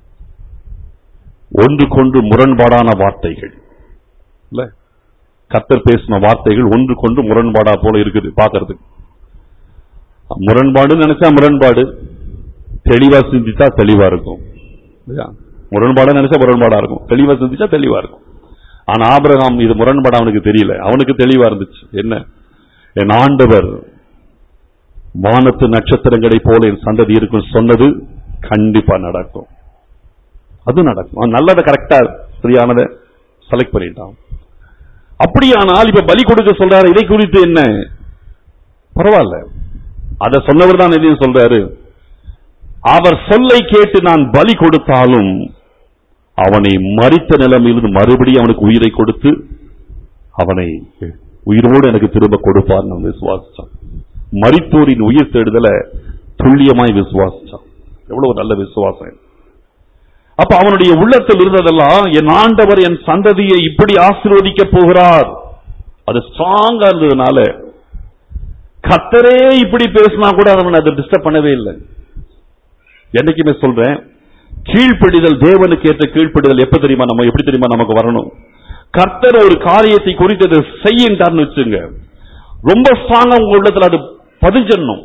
ஒன்று கொண்டு முரண்பாடான வார்த்தைகள் இல்ல, கர்த்தர் பேசின வார்த்தைகள் ஒன்று கொண்டு முரண்பாடா போல இருக்குது பாக்கிறதுக்கு. முரண்பாடு நினைச்சா முரண்பாடு, தெளிவா சிந்திச்சா தெளிவா இருக்கும். முரண்பாடு நினைச்சா முரண்பாடா இருக்கும், தெளிவா சிந்திச்சா தெளிவா இருக்கும். ஆனா ஆபிரகாம் இது முரண்பாடு அவனுக்கு தெரியல, அவனுக்கு தெளிவா இருந்துச்சு. என்ன, என் ஆண்டவர் வானத்து நட்சத்திரங்களை போல என் சந்ததி இருக்கும் சொன்னது கண்டிப்பா நடக்கும், அது நடக்கும். அவன் நல்லதை கரெக்டா சரியானதை செலக்ட் பண்ணிட்டான். அப்படியானால் இப்ப பலி கொடுக்க சொல்றாரு, இதை குறித்து என்ன? பரவாயில்ல, அதை சொன்னவர் தான் எதையும் சொல்றாரு. அவர் சொல்லை கேட்டு நான் பலி கொடுத்தாலும் அவனை மரித்த நிலைமையிலிருந்து மறுபடியும் அவனுக்கு உயிரை கொடுத்து அவனை உயிரோடு எனக்கு திரும்ப கொடுப்பார் நான் விசுவாசிச்சான். மரித்தோரின் உயிர் தேடுதல துல்லியமாய் விசுவாசிச்சான். எவ்வளவு நல்ல விசுவாசம்! அப்ப அவனுடைய உள்ளத்தில் இருந்ததெல்லாம், என் ஆண்டவர் என் சந்ததியை இப்படி ஆசீர்வதிக்க போகிறார், அது ஸ்ட்ராங்கா இருந்ததுனால கர்த்தரே இப்படி பேசினா கூட அவன் அதை டிஸ்டர்ப் பண்ணவே இல்லை. என்னைக்குமே சொல்றேன், கீழ்ப்படிதல், தேவனுக்கு ஏற்ற கீழ்ப்படிதல் எப்ப தெரியுமா, நம்ம எப்படி தெரியுமா நமக்கு வரணும்? கர்த்தர் ஒரு காரியத்தை குறித்து செய்யின்றார்னு வச்சுங்க, ரொம்ப ஸ்ட்ராங்கா உங்க உள்ளத்துல அது பதிஞ்சணும்.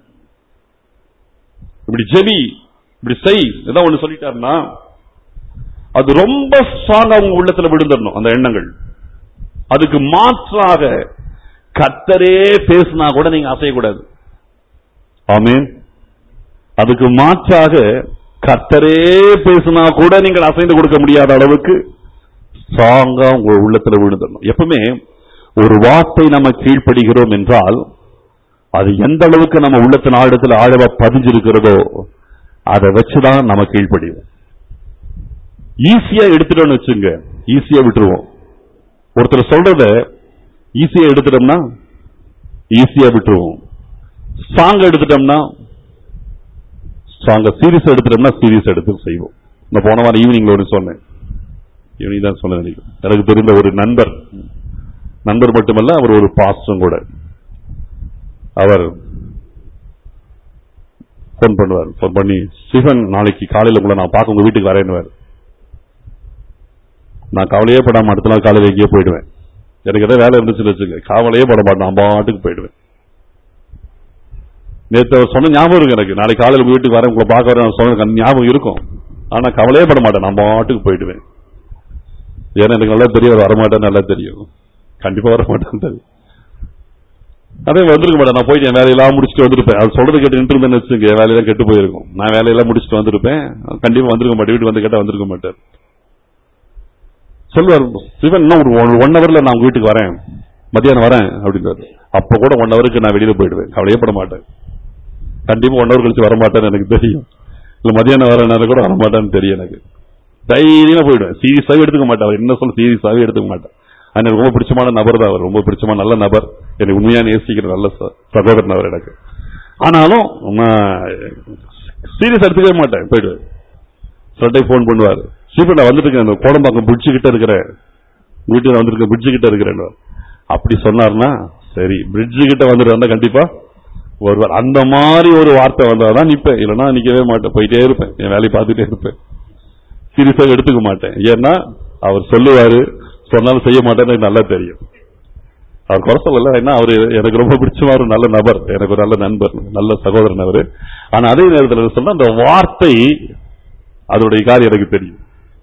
இப்படி ஜெபி, இப்படி செய், ஏதாவது ஒண்ணு சொல்லிட்டாருன்னா அது ரொம்ப ஸ்ட்ராங்கா உங்க உள்ளத்துல விழுந்துடணும் அந்த எண்ணங்கள். அதுக்கு மாற்றாக கர்த்தரே பேசினா கூட நீங்க அசையக்கூடாது. ஆமென். அதுக்கு மாற்றாக கர்த்தரே பேசினா கூட நீங்கள் அசைந்து கொடுக்க முடியாத அளவுக்கு ஸ்ட்ராங்கா உங்க உள்ளத்துல விழுந்துடணும். எப்பவுமே ஒரு வார்த்தை நம்ம கீழ்ப்படுகிறோம் என்றால் அது எந்த அளவுக்கு நம்ம உள்ளத்தின் ஆழத்தில் ஆழவா பதிஞ்சிருக்கிறதோ அதை வச்சுதான் நம்ம கீழ்ப்படிவோம். ஈஸியா எடுத்துட்டோம்னு வச்சுங்க, ஈஸியா விட்டுருவோம். ஒருத்தர் சொல்றத ஈஸியா எடுத்துட்டோம்னா ஈஸியா விட்டுருவோம். ஸ்ட்ராங்கா எடுத்துட்டோம்னா ஸ்ட்ராங்கா, சீரியஸ் எடுத்துட்டோம்னா சீரியஸ் எடுத்து செய்வோம். நான் போன வாரம் ஈவினிங்ல ஒன்று சொன்னேன், ஈவினிங் தான் சொன்னேன். எனக்கு தெரிந்த ஒரு நண்பர், நண்பர் மட்டுமல்ல அவர் ஒரு பாஸ்டரும் கூட, அவர் போன் பண்ணுவார். போன் பண்ணி, சிவன் நாளைக்கு காலையில கூட நான் பார்க்க உங்க வீட்டுக்கு வரேன்னுவார். நான் கவலையே படாம அடுத்த நாள் காலையில எங்கேயே போயிடுவேன். எனக்கு ஏதாவது வேலை இருந்துச்சுன்னு வச்சுங்க, கவலையே பட மாட்டேன், நான் பாட்டுக்கு போயிடுவேன். நேற்று அவர் சொன்ன ஞாபகம் இருக்கு எனக்கு, நாளைக்கு காலையில உங்க வீட்டுக்கு வரேன், உங்களை பார்க்க வரேன் சொன்ன ஞாபகம் இருக்கும். ஆனா கவலையே பட மாட்டேன், நான் பாட்டுக்கு போயிடுவேன். ஏன்னா எனக்கு நல்லா தெரியும் அவர் வரமாட்டேன்னு நல்லா தெரியும், கண்டிப்பா வரமாட்டேன்னு தெரியும். அதே வந்துருக்க மாட்டேன், நான் போயிட்டு என் வேலையெல்லாம் முடிச்சுட்டு வந்துருப்பேன். அது சொல்றது கேட்டு நின்று இருந்தேன்னு வச்சுங்க, என் வேலையெல்லாம் கெட்டு போயிருக்கும். நான் வேலையெல்லாம் முடிச்சுட்டு வந்துருப்பேன், கண்டிப்பா வந்திருக்க மாட்டேன், வீட்டு வந்து கேட்டா வந்திருக்க மாட்டார். சொல்லுவார், சிவன் இன்னும் ஒரு ஒன் ஹவர்ல நான் உங்க வீட்டுக்கு வரேன், மத்தியானம் வரேன் அப்படின்றாரு. அப்ப கூட ஒன் ஹவருக்கு நான் வெளியில போயிடுவேன், கவலையே பட மாட்டேன். கண்டிப்பா ஒன் ஹவர் கழிச்சு வரமாட்டேன்னு எனக்கு தெரியும், இல்ல மத்தியானம் வர நேரம் கூட வரமாட்டேன்னு தெரியும் எனக்கு. தைரியமா போயிடுவேன், சீரியஸாவே எடுத்துக்க மாட்டேன். அவர் என்ன சொல்ல சீரியஸாவே எடுத்துக்க மாட்டேன். எனக்கு ரொம்ப பிடிச்சமான நபர் தான் அவர், ரொம்ப பிடிச்சமான நல்ல நபர், எனக்கு உண்மையா நேசிக்கிற நல்ல சகோதரன் அவர் எனக்கு. ஆனாலும் சீரியஸ் எடுத்துக்கவே மாட்டேன், போயிடுவேன். சட்டை போன் பண்ணுவார், சீப்பா நான் வந்துட்டு இருக்கேன், கோடம்பாக்கம் பிரிட்ஜு கிட்ட இருக்கிறேன், வீட்டுல வந்திருக்க பிரிட்ஜு கிட்ட இருக்கிறேன். அப்படி சொன்னார்னா சரி, பிரிட்ஜு கிட்ட வந்துட்டு கண்டிப்பா ஒருவர் அந்த மாதிரி ஒரு வார்த்தை வந்தாதான் நிப்பேன், இல்லைன்னா நிக்கவே மாட்டேன், போயிட்டே இருப்பேன், என் வேலையை பார்த்துட்டே இருப்பேன். சீரியஸாக எடுத்துக்க மாட்டேன். ஏன்னா அவர் சொல்லுவாரு, சொன்னாலும் செய்ய மாட்டேன்னு எனக்கு நல்லா தெரியும். அவர் குறை சொல்லல, ஏன்னா அவரு எனக்கு ரொம்ப பிடிச்ச ஒரு நல்ல நபர், எனக்கு ஒரு நல்ல நண்பர், நல்ல சகோதரன் அவரு. ஆனா அதே நேரத்தில் சொன்னா அந்த வார்த்தை அதோடைய காரியம் எனக்கு தெரியும்.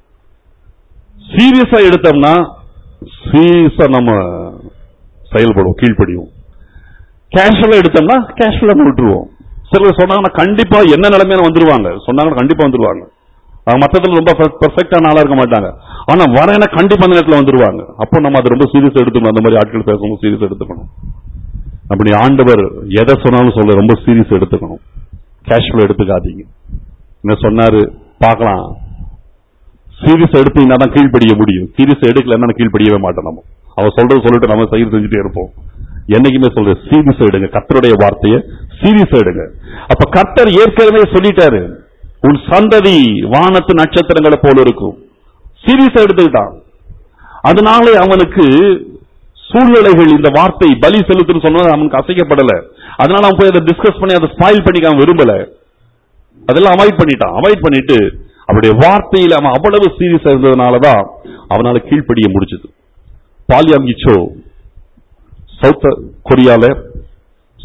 சீரியஸா எடுத்தோம்னா சீரியஸா நம்ம செயல்படுவோம், கீழ்ப்படிவோம். கேஷுவலா எடுத்தோம்னா கேஷுவலா விட்டுருவோம். சிலர் சொன்னாங்கன்னா கண்டிப்பா என்ன நிலைமையில வந்துருவாங்க, சொன்னாங்கன்னா கண்டிப்பா வந்துருவாங்க. மற்றதுல ரொம்ப பெர்ஃபெக்டான ஆளா இருக்க மாட்டாங்க, ஆனா வரேன்னா கண்டிப்பா அந்த நேரத்தில் வந்துருவாங்க. அப்போ நம்ம அதை ரொம்ப சீரியஸ் எடுத்துக்கணும். அந்த மாதிரி ஆட்கள் பேசணும், சீரியஸ் எடுத்துக்கணும். அப்படி ஆண்டவர் எதை சொன்னாலும் சொல்ல ரொம்ப சீரியஸ் எடுத்துக்கணும், கேஷுவலா எடுத்துக்காதீங்க. என்ன சொன்னாரு பார்க்கலாம், சீரியஸ் எடுத்தீங்கன்னா தான் கீழ்படிய முடியும். சீரியஸ் எடுக்கலன்னா கீழ்படியவே மாட்டோம். நம்ம அவன் சொல்றது சொல்லிட்டு நம்ம சைடு செஞ்சுட்டே இருப்போம். என்னைக்குமே சொல்ற சீரியஸ் எடுங்க, கர்த்தருடைய வார்த்தையை சீரியஸ் எடுங்க. அப்ப கர்த்தர் ஏற்கனவே சொல்லிட்டாரு, உன் சந்ததி வானத்து நட்சத்திரங்களை போல இருக்கும். சீரியஸா எடுத்துக்கிட்டான். அதனாலே அவனுக்கு சூழ்நிலைகள் இந்த வார்த்தை பலி செலுத்துன்னு சொன்னது அவனுக்கு அசைக்கப்படல. அதனால அவன் போய் அதை டிஸ்கஸ் பண்ணி அதை ஸ்பாயில் பண்ணிக்க விரும்பல, அதெல்லாம் அவாய்ட் பண்ணிட்டான். அவாய்ட் பண்ணிட்டு அவருடைய வார்த்தையில் அவன் அவ்வளவு சீரியஸா இருந்ததுனாலதான் அவனால கீழ்ப்படிய முடிச்சது. பால்யாங் கிச்சோ சவுத் கொரியால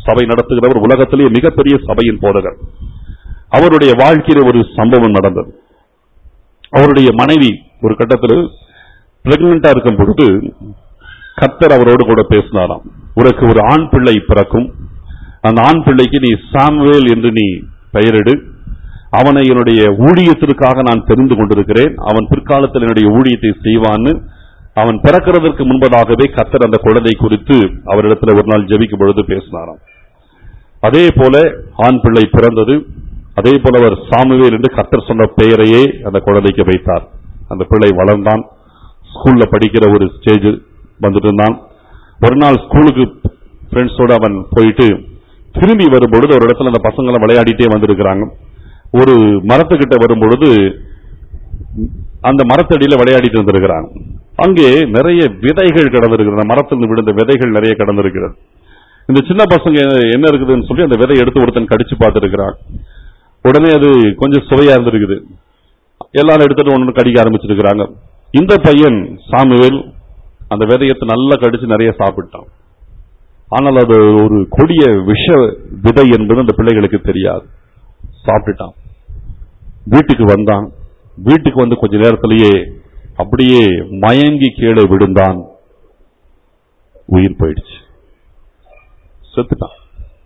சபை நடத்துகிறவர், உலகத்திலேயே மிகப்பெரிய சபையின் போதகர். அவருடைய வாழ்க்கையில ஒரு சம்பவம் நடந்தது. அவருடைய மனைவி ஒரு கட்டத்தில் பிரெக்னண்டா இருக்கும் பொழுது கர்த்தர் அவரோடு கூட பேசினாராம். உனக்கு ஒரு ஆண் பிள்ளை பிறக்கும், அந்த ஆண் பிள்ளைக்கு நீ சாமுவேல் என்று நீ பெயரிடு, அவனை என்னுடைய ஊழியத்திற்காக நான் தெரிந்து கொண்டிருக்கிறேன், அவன் பிற்காலத்தில் என்னுடைய ஊழியத்தை செய்வான்னு அவன் பிறக்கிறதற்கு முன்பதாகவே கர்த்தர் அந்த குழந்தை குறித்து அவரிடத்துல ஒரு நாள் ஜெபிக்கும் பொழுது பேசினாராம். அதே போல ஆண் பிள்ளை பிறந்தது. அதே போல அவர் சாமுவேல் என்று கர்த்தர் சொன்ன பெயரையே அந்த குழந்தைக்கு வைத்தார். அந்த பிள்ளை வளர்ந்தான், ஸ்கூல்ல படிக்கிற ஒரு ஸ்டேஜ் வந்துட்டு இருந்தான். ஒரு நாள் ஸ்கூலுக்கு ஃப்ரெண்ட்ஸோட அவன் போயிட்டு திரும்பி வரும்பொழுது ஒரு இடத்துல அந்த பசங்களை விளையாடிட்டே வந்திருக்கிறாங்க. ஒரு மரத்துக்கிட்ட வரும்பொழுது அந்த மரத்தடியில விளையாடிட்டு வந்திருக்கிறாங்க. அங்கே நிறைய விதைகள் கிடந்திருக்கிறது, மரத்தில் விழுந்த விதைகள் நிறைய கிடந்திருக்கிறது. இந்த சின்ன பசங்க என்ன இருக்குதுன்னு சொல்லி அந்த விதை எடுத்து ஒருத்தன் கடிச்சு பார்த்திருக்கிறான். உடனே அது கொஞ்சம் சுவையா இருந்திருக்குது. எல்லாரும் எடுத்துட்டு ஒன்று கடிக்க ஆரம்பிச்சிருக்கிறாங்க. இந்த பையன் சாமுவேல் அந்த விதையத்தை நல்லா கடிச்சு நிறைய சாப்பிட்டான். ஆனால் அது ஒரு கொடிய விஷ விதை என்பது அந்த பிள்ளைகளுக்கு தெரியாது. சாப்பிட்டுட்டான். வீட்டுக்கு வந்தான். வீட்டுக்கு வந்து கொஞ்ச நேரத்திலேயே அப்படியே மயங்கி கீழே விழுந்தான். உயிர் போயிடுச்சு, செத்துட்டான்.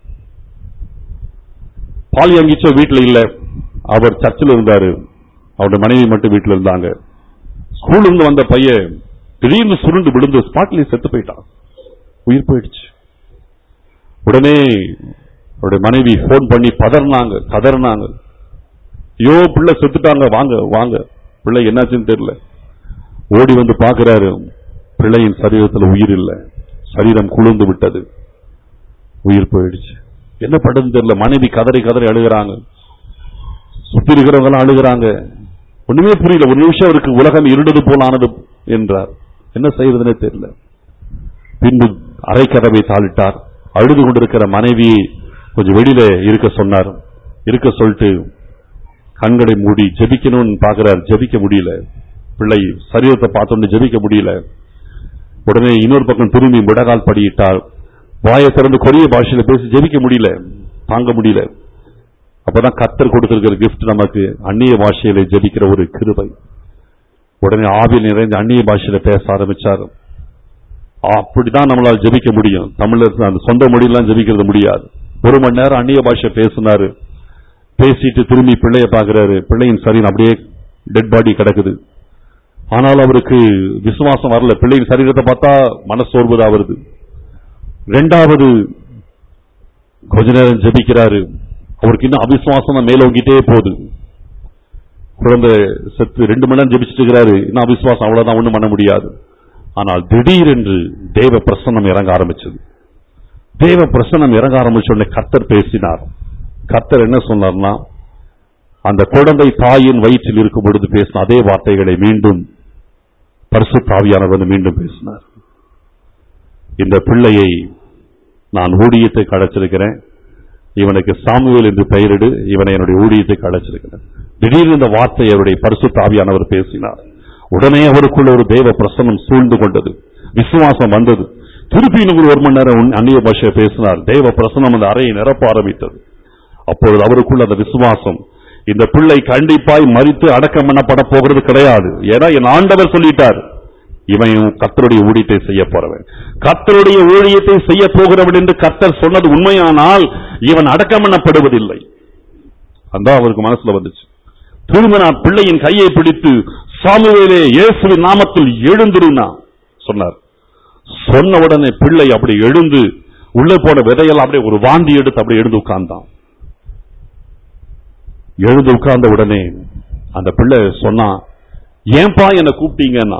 பால் எங்கிச்சோ வீட்டுல இல்ல, அவர் சர்ச்சில் இருந்தாரு, அவருடைய மனைவி மட்டும் வீட்டுல இருந்தாங்க. ஸ்கூல்ல இருந்து வந்த பையன் திடீர்னு சுருண்டு விழுந்து ஸ்பாட்லி செத்து போயிட்டான், உயிர் போயிடுச்சு. உடனே அவருடைய மனைவி போன் பண்ணி பதறினாங்க, கதறினாங்க. ஐயோ பிள்ளை செத்துட்டாங்க, வாங்க வாங்க. பிள்ளை என்னாச்சுன்னு தெரியல. ஓடி வந்து பாக்குறாரு, பிள்ளையின் சரீரத்தில் உயிர் இல்லை, சரீரம் குளிர்ந்து விட்டது, உயிர் போயிடுச்சு. என்ன படுன்னு தெரியல. மனைவி கதறி கதறி அழுகிறாங்க, சுத்தி இருக்கிறவங்க அழுகிறாங்க. ஒண்ணுமே புரியல. ஒரு நிமிஷம் அவருக்கு உலகம் இருண்டது போல ஆனது என்றார். என்ன செய்வதுன்னு தெரியல. பின்பு அரை கதவை தாளிட்டார். அழுது கொண்டிருக்கிற மனைவியை கொஞ்சம் வெளியில இருக்க சொன்னார். இருக்க சொல்லிட்டு கண்களை மூடி ஜெபிக்கணும்னு பாக்குறார். ஜெபிக்க முடியல. பிள்ளை சரீரத்தை பார்த்தோன்னு ஜெபிக்க முடியல. உடனே இன்னொரு பக்கம் திரும்பி முடகால் படியிட்டால் வாயை திறந்து கொரிய பாஷையில பேசி ஜெபிக்க முடியல, தாங்க முடியல. அப்பதான் கர்த்தர் கொடுத்திருக்கிற கிஃப்ட் நமக்கு அந்நிய பாஷையில ஜெபிக்கிற ஒரு கிருபை. உடனே ஆவியில் நிறைந்த அந்நிய பாஷையில பேச ஆரம்பிச்சார். அப்படிதான் நம்மளால் ஜெபிக்க முடியும். தமிழர் அந்த சொந்த மொழியெல்லாம் ஜெபிக்கிறது முடியாது. ஒரு மணி நேரம் அந்நிய பாஷை பேசினாரு. பேசிட்டு திரும்பி பிள்ளைய பாக்குறாரு. பிள்ளையின் சரீரம் அப்படியே டெட் பாடி கிடக்குது. ஆனால் அவருக்கு விசுவாசம் வரல. பிள்ளையின் சரீரத்தை பார்த்தா மனசோர்வுதா வருது. இரண்டாவது கொஞ்ச நேரம் ஜெபிக்கிறாரு. அவருக்கு இன்னும் அவிசுவாசம் தான் மேலோங்கிட்டே போகுது. குழந்தை செத்து ரெண்டு மணி நேரம் ஜெபிச்சுட்டு இருக்கிறாரு. இன்னும் அவிசுவாசம் அவ்வளவுதான், ஒண்ணும் பண்ண முடியாது. ஆனால் திடீரென்று தேவ பிரசன்னம் இறங்க ஆரம்பிச்சது. தேவ பிரசன்னம் இறங்க ஆரம்பிச்ச உடனே கர்த்தர் பேசினார். கர்த்தர் என்ன சொன்னார்னா, அந்த குழந்தை தாயின் வயிற்றில் இருக்கும் பொழுது பேசின அதே வார்த்தைகளை மீண்டும் பரிசுத்த ஆவியானவர் வந்து மீண்டும் பேசினார். இந்த பிள்ளையை நான் ஊழியத்தை அழைச்சிருக்கிறேன், இவனுக்கு சாமுவேல் என்று பெயரிடு, இவனை என்னுடைய ஊழியத்தை அழைச்சிருக்கிறேன். திடீர்னு இந்த வார்த்தை அவருடைய பரிசுத்த ஆவியானவர் பேசினார். உடனே அவருக்குள்ள ஒரு தேவ பிரசன்னம் சூழ்ந்து கொண்டது. விசுவாசம் வந்தது. திருப்பி இன்னும் ஒரு மணி நேரம் அந்நிய பாஷையை பேசினார். தேவ பிரசன்னம் அந்த அறையை நிரப்ப ஆரம்பித்தது. அப்பொழுது அவருக்குள்ள அந்த விசுவாசம், இந்த பிள்ளை கண்டிப்பாய் மரித்து அடக்கம் பண்ணப்பட போகிறது கிடையாது. ஏன்னா என் ஆண்டவர் சொல்லிட்டார், இவன் கர்த்தருடைய ஊழியத்தை செய்ய போறவன், கர்த்தருடைய ஊழியத்தை செய்ய போகிறவன் என்று கர்த்தர் சொன்னது உண்மையானால் இவன் அடக்கம் பண்ணப்படுவதில்லை. அதான் அவருக்கு மனசுல வந்துச்சு. திரும்ப நான் பிள்ளையின் கையை பிடித்து சாமுவேலே இயேசுவின் நாமத்தில் எழுந்திருனா சொன்னார். சொன்ன உடனே பிள்ளை அப்படி எழுந்து உள்ளே போன விதையெல்லாம் அப்படியே ஒரு வாந்தி எடுத்து அப்படியே எழுந்து உட்கார்ந்தான். எழுந்து உட்கார்ந்த உடனே அந்த பிள்ளை சொன்னா, ஏன்பா என்ன கூப்பிட்டீங்கன்னா?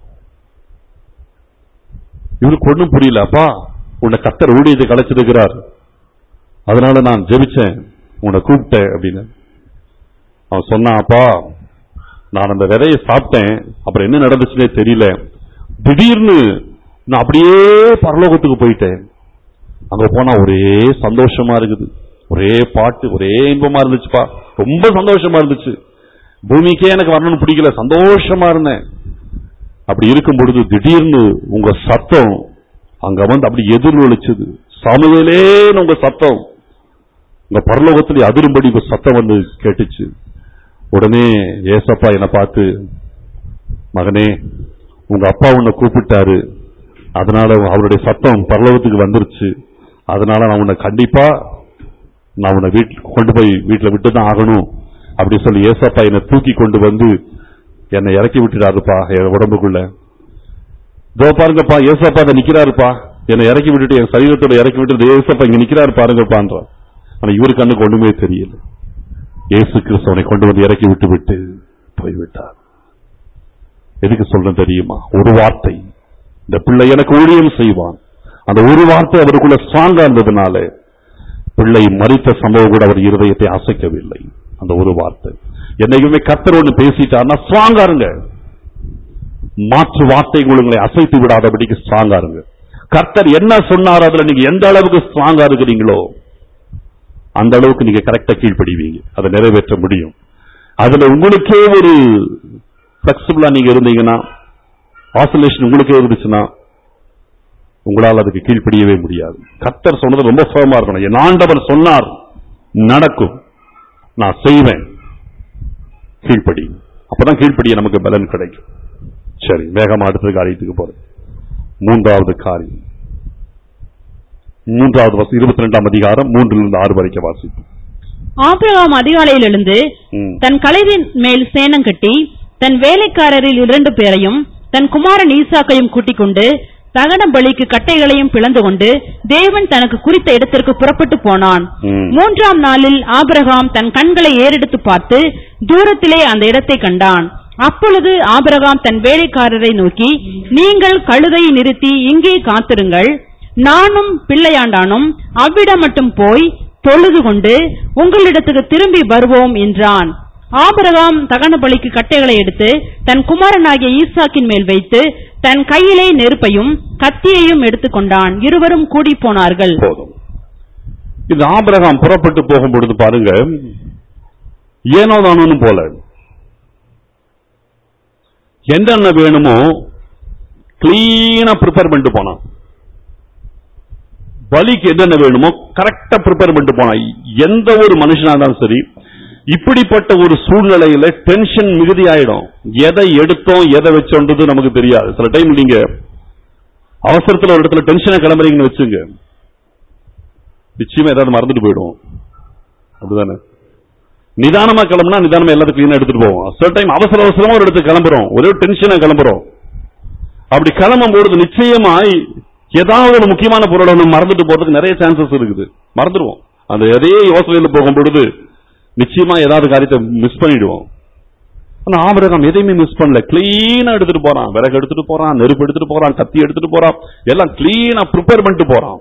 இவருக்கு ஒண்ணும் புரியல. அப்பா, உன்னை கர்த்தர் ஊழியத்தை கலைச்சிருக்கிறார், அதனால நான் ஜெபிச்சேன், உன்னை கூப்பிட்டேன் அப்படின்னு அவன் சொன்னான். அப்பா, நான் அந்த விதையை சாப்பிட்டேன், அப்புறம் என்ன நடந்துச்சுன்னே தெரியல, திடீர்னு நான் அப்படியே பரலோகத்துக்கு போயிட்டேன். அங்க போனா ஒரே சந்தோஷமா இருக்குது, ஒரே பாட்டு, ஒரே இன்பமா இருந்துச்சுப்பா, ரொம்ப சந்தோஷமா இருந்துச்சு. பூமிக்கே எனக்கு வரணும்னு பிடிக்கல, சந்தோஷமா இருந்தேன். அப்படி இருக்கும் பொழுது திடீர்னு உங்க சத்தம் அங்க வந்து அப்படி எதிரொலிச்சது. சமூவேலே உங்க சத்தம் உங்க பரலோகத்திலே அதிரும்படி உங்க சத்தம் வந்து கேட்டுச்சு. உடனே ஏசப்பா என்னை பார்த்து, மகனே உங்க அப்பா உன்னை கூப்பிட்டாரு, அதனால அவருடைய சத்தம் பரலோகத்துக்கு வந்துருச்சு, அதனால நான் உன்னை கண்டிப்பா நான் உன்னை வீட்டுக்கு கொண்டு போய் வீட்டுல விட்டுதான் ஆகணும் அப்படி சொல்லி ஏசப்பா என்னை தூக்கி கொண்டு வந்து என்னை இறக்கி விட்டுட்டாருப்பா என் உடம்புக்குள்ள. இதோ பாருங்கப்பா ஏசப்பா அதை நிக்கிறாருப்பா, என்னை இறக்கி விட்டுட்டு என் சரீரத்தோட இறக்கி விட்டு ஏசப்பா இங்க நிக்கிறாரு பாருங்கப்பான்றான். ஆனா இவரு கண்ணுக்கு ஒண்ணுமே தெரியல. இயேசு கிறிஸ்துவனை கொண்டு வந்து இறக்கி விட்டு விட்டு போய்விட்டார். எதுக்கு சொல்றேன் தெரியுமா? ஒரு வார்த்தை, இந்த பிள்ளை எனக்கு ஊழியம் செய்வான், அந்த ஒரு வார்த்தை அவருக்குள்ள ஸ்ட்ராங்கா இருந்ததுனால பிள்ளை மரித்த சம்பவம் கூட அவர் இருதயத்தை அசைக்கவில்லை. அந்த ஒரு வார்த்தை. என்னைக்குமே கர்த்தர் ஒன்று பேசிட்டார்னா ஸ்ட்ராங்கா இருங்க. மாற்று வார்த்தைகள் உங்களை அசைத்து விடாதபடிக்கு ஸ்ட்ராங்கா இருங்க. கர்த்தர் என்ன சொன்னார் அதுல நீங்க எந்த அளவுக்கு ஸ்ட்ராங்கா இருக்கிறீங்களோ அந்த அளவுக்கு நீங்க கரெக்டா கீழ்ப்படிவீங்க, அதை நிறைவேற்ற முடியும். அதுல உங்களுக்கே ஒரு பிளெக்சிபிளா நீங்க இருந்தீங்கன்னா, ஆசோலேஷன் உங்களுக்கே இருந்துச்சுன்னா உங்களால் அதுக்கு கீழ்ப்படியவே முடியாது. கர்த்தர் சொன்னது ரொம்ப ஃபர்மா இருக்கணும். என் ஆண்டவர் சொன்னார் நடக்கும், நான் செய்வேன், கீழ்ப்படி. அப்பதான் கீழ்ப்படிய நமக்கு பலன் கிடைக்கும். சரி, வேகமா அடுத்த காரியத்துக்கு போறேன். மூன்றாவது காரியம், மூன்றாவது வசனம் இருபத்தி ரெண்டாம் அதிகாரம் மூன்றிலிருந்து ஆறு வரைக்கும் வாசிப்போம். ஆபிரகாம் அதிகாலையில் எழுந்து தன் கழுதையின் மேல் சேணம் கட்டி தன் வேலைக்காரரில் இரண்டு பேரையும் தன் குமாரன் ஈசாக்கையும் கூட்டிக் கொண்டு தகன பலிக்கு கட்டைகளையும் பிளந்து கொண்டு தேவன் தனக்கு குறித்த இடத்திற்கு புறப்பட்டு போனான். மூன்றாம் நாளில் ஆபிரகாம் தன் கண்களை ஏறெடுத்து பார்த்து தூரத்திலே அந்த இடத்தை கண்டான். அப்பொழுது ஆபிரகாம் தன் வேலைக்காரரை நோக்கி, நீங்கள் கழுதையை நிறுத்தி இங்கே காத்திருங்கள், நானும் பிள்ளையாண்டானும் அவ்விடம் மட்டும் போய் தொழுது கொண்டு உங்களிடத்துக்கு திரும்பி வருவோம் என்றான். ஆபிரகாம் தகன பலிக்கு கட்டைகளை எடுத்து தன் குமாரனாகிய ஈசாக்கின் மேல் வைத்து தன் கையிலே நெருப்பையும் கத்தியையும் எடுத்துக்கொண்டான். இருவரும் கூடி போனார்கள். இந்த ஆபிரகாம் புறப்பட்டு போகும் பொழுது பாருங்க, ஏனோ தானு போல என்னென்ன வேணுமோ கிளீனா ப்ரிப்பேர் பண்ணிட்டு போனான். பலிக்கு என்னென்ன வேணுமோ கரெக்டா ப்ரிப்பேர் பண்ணிட்டு போனான். எந்த ஒரு மனுஷனா இருந்தாலும் சரி, இப்படிப்பட்ட ஒரு சூழ்நிலையில டென்ஷன் மிகுதி ஆயிடும். எதை எடுத்தோம் எதை வச்சோன்றது நமக்கு தெரியாது. சில டைம் நீங்க அவசரத்துல ஒரு இடத்துல டென்ஷனை கிளம்புறீங்கன்னு வச்சுங்க, நிச்சயமா ஏதாவது மறந்துட்டு போயிடும். அப்படிதானே? நிதானமா கிளம்புனா நிதானமா எல்லாத்தையும் கிளீனா எடுத்துட்டு போவோம். சில டைம் அவசர அவசரமா ஒரு இடத்துக்கு கிளம்புறோம், ஒரே டென்ஷனா கிளம்புறோம். அப்படி கிளம்பும் பொழுது நிச்சயமா ஏதாவது ஒரு முக்கியமான பொருளை நம்ம மறந்துட்டு போறதுக்கு நிறைய சான்சஸ் இருக்குது. மறந்துடுவோம். அந்த அதே யோசனையில போகும் பொழுது நிச்சயமா ஏதாவது காரியத்தை மிஸ் பண்ணிடுவோம். ஆனா ஆபிரகாம் எதையுமே மிஸ் பண்ணல. கிளீனா எடுத்துட்டு போறான், விறகு எடுத்துட்டு போறான், நெருப்பு எடுத்துட்டு போறான், கத்தி எடுத்துட்டு போறான், எல்லாம் கிளீனா ப்ரிப்பேர் பண்ணிட்டு போறான்.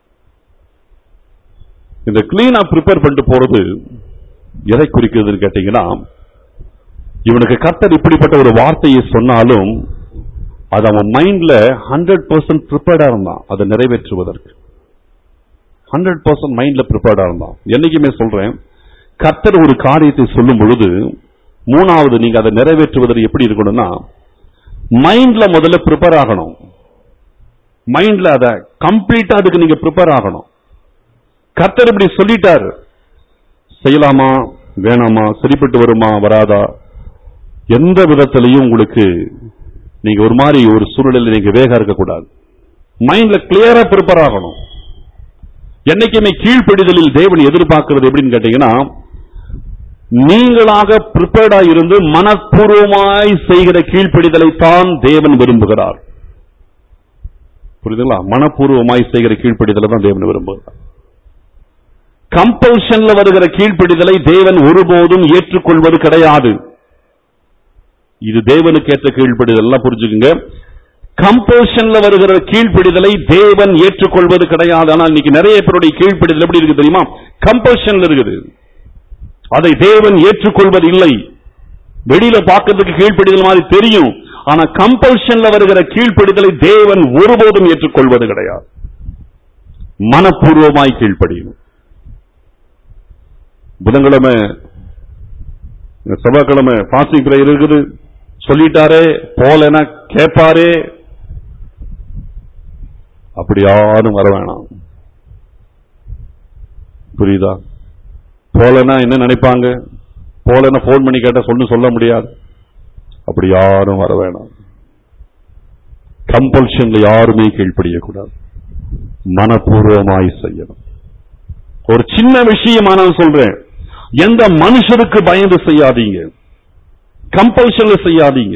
இந்த கிளீனா ப்ரிப்பேர் பண்ணிட்டு போறது எதை குறிக்கிறதுன்னு கேட்டீங்கன்னா, இவனுக்கு கர்த்தர் இப்படிப்பட்ட ஒரு வார்த்தையை சொன்னாலும் அது அவன் மைண்ட்ல ஹண்ட்ரட் பர்சன்ட் ப்ரிப்பேர்டா இருந்தான் அதை நிறைவேற்றுவதற்கு. ஹண்ட்ரட் பர்சன்ட் மைண்ட்ல ப்ரிப்பேர்டா இருந்தான். என்னைக்குமே சொல்றேன், கர்த்தர் ஒரு காரியத்தை சொல்லும் பொழுது மூணாவது நீங்க அதை நிறைவேற்றுவதற்கு எப்படி இருக்கணும்னா, மைண்ட்ல முதல்ல ப்ரிப்பேர் ஆகணும். மைண்ட்ல அதை கம்ப்ளீட்டா அதுக்கு நீங்க ப்ரிப்பேர் ஆகணும். கர்த்தர் இப்படி சொல்லிட்டாரு, செய்யலாமா வேணாமா, சரிப்பட்டு வருமா வராதா, எந்த விதத்திலையும் உங்களுக்கு நீங்க ஒரு மாதிரி ஒரு சூழ்நிலையில் நீங்க வேக இருக்கக்கூடாது. மைண்ட்ல கிளியரா ப்ரிப்பேர் ஆகணும். என்னைக்குமே கீழ்ப்படிதலில் தேவன் எதிர்பார்க்கிறது எப்படின்னு கேட்டீங்கன்னா, நீங்களாக ப்ரிப்பேர்டா இருந்து மனப்பூர்வமாய் செய்கிற கீழ்ப்படிதலை தான் தேவன் விரும்புகிறார். புரியுதுங்களா? மனப்பூர்வமாய் செய்கிற கீழ்ப்படிதலை தான் தேவன் விரும்புகிறார். கம்பல்ஷன்ல வருகிற கீழ்ப்படிதலை தேவன் ஒருபோதும் ஏற்றுக்கொள்வது கிடையாது. இது தேவனுக்கு ஏற்ற கீழ்ப்படிதல், எல்லாம் புரிஞ்சுக்குங்க. கம்பல்ஷன்ல வருகிற கீழ்ப்படிதலை தேவன் ஏற்றுக்கொள்வது கிடையாது. ஆனால் இன்னைக்கு நிறைய பேருடைய கீழ்ப்படிதல் எப்படி இருக்கு தெரியுமா? கம்பல்ஷன்ல இருக்குது. அதை தேவன் ஏற்றுக்கொள்வது இல்லை. வெளியில பார்க்கிறதுக்கு கீழ்ப்படிதல் மாதிரி தெரியும், ஆனா கம்பல்ஷன்ல வருகிற கீழ்ப்படிதலை தேவன் ஒருபோதும் ஏற்றுக்கொள்வது கிடையாது. மனப்பூர்வமாய் கீழ்ப்படியும். புதன்கிழமை செவ்வாய்க்கிழமை பாஸ்டிங் பிரேயர் இருக்குது, சொல்லிட்டாரே போலனா கேட்பாரே, அப்படி யாரும் வர வேணாம். புரியுதா? போலன்னா என்ன நினைப்பாங்க? போலன்னா போன் பண்ணி கேட்ட சொல்லு சொல்ல முடியாது. அப்படி யாரும் வர வேணாம். கம்பல்ஷன்ல யாருமே கீழ்ப்படியக்கூடாது. மனப்பூர்வமாய் செய்யணும். ஒரு சின்ன விஷயமா நான் சொல்றேன், எந்த மனுஷருக்கு பயந்து செய்யாதீங்க, கம்பல்ஷன்ல செய்யாதீங்க.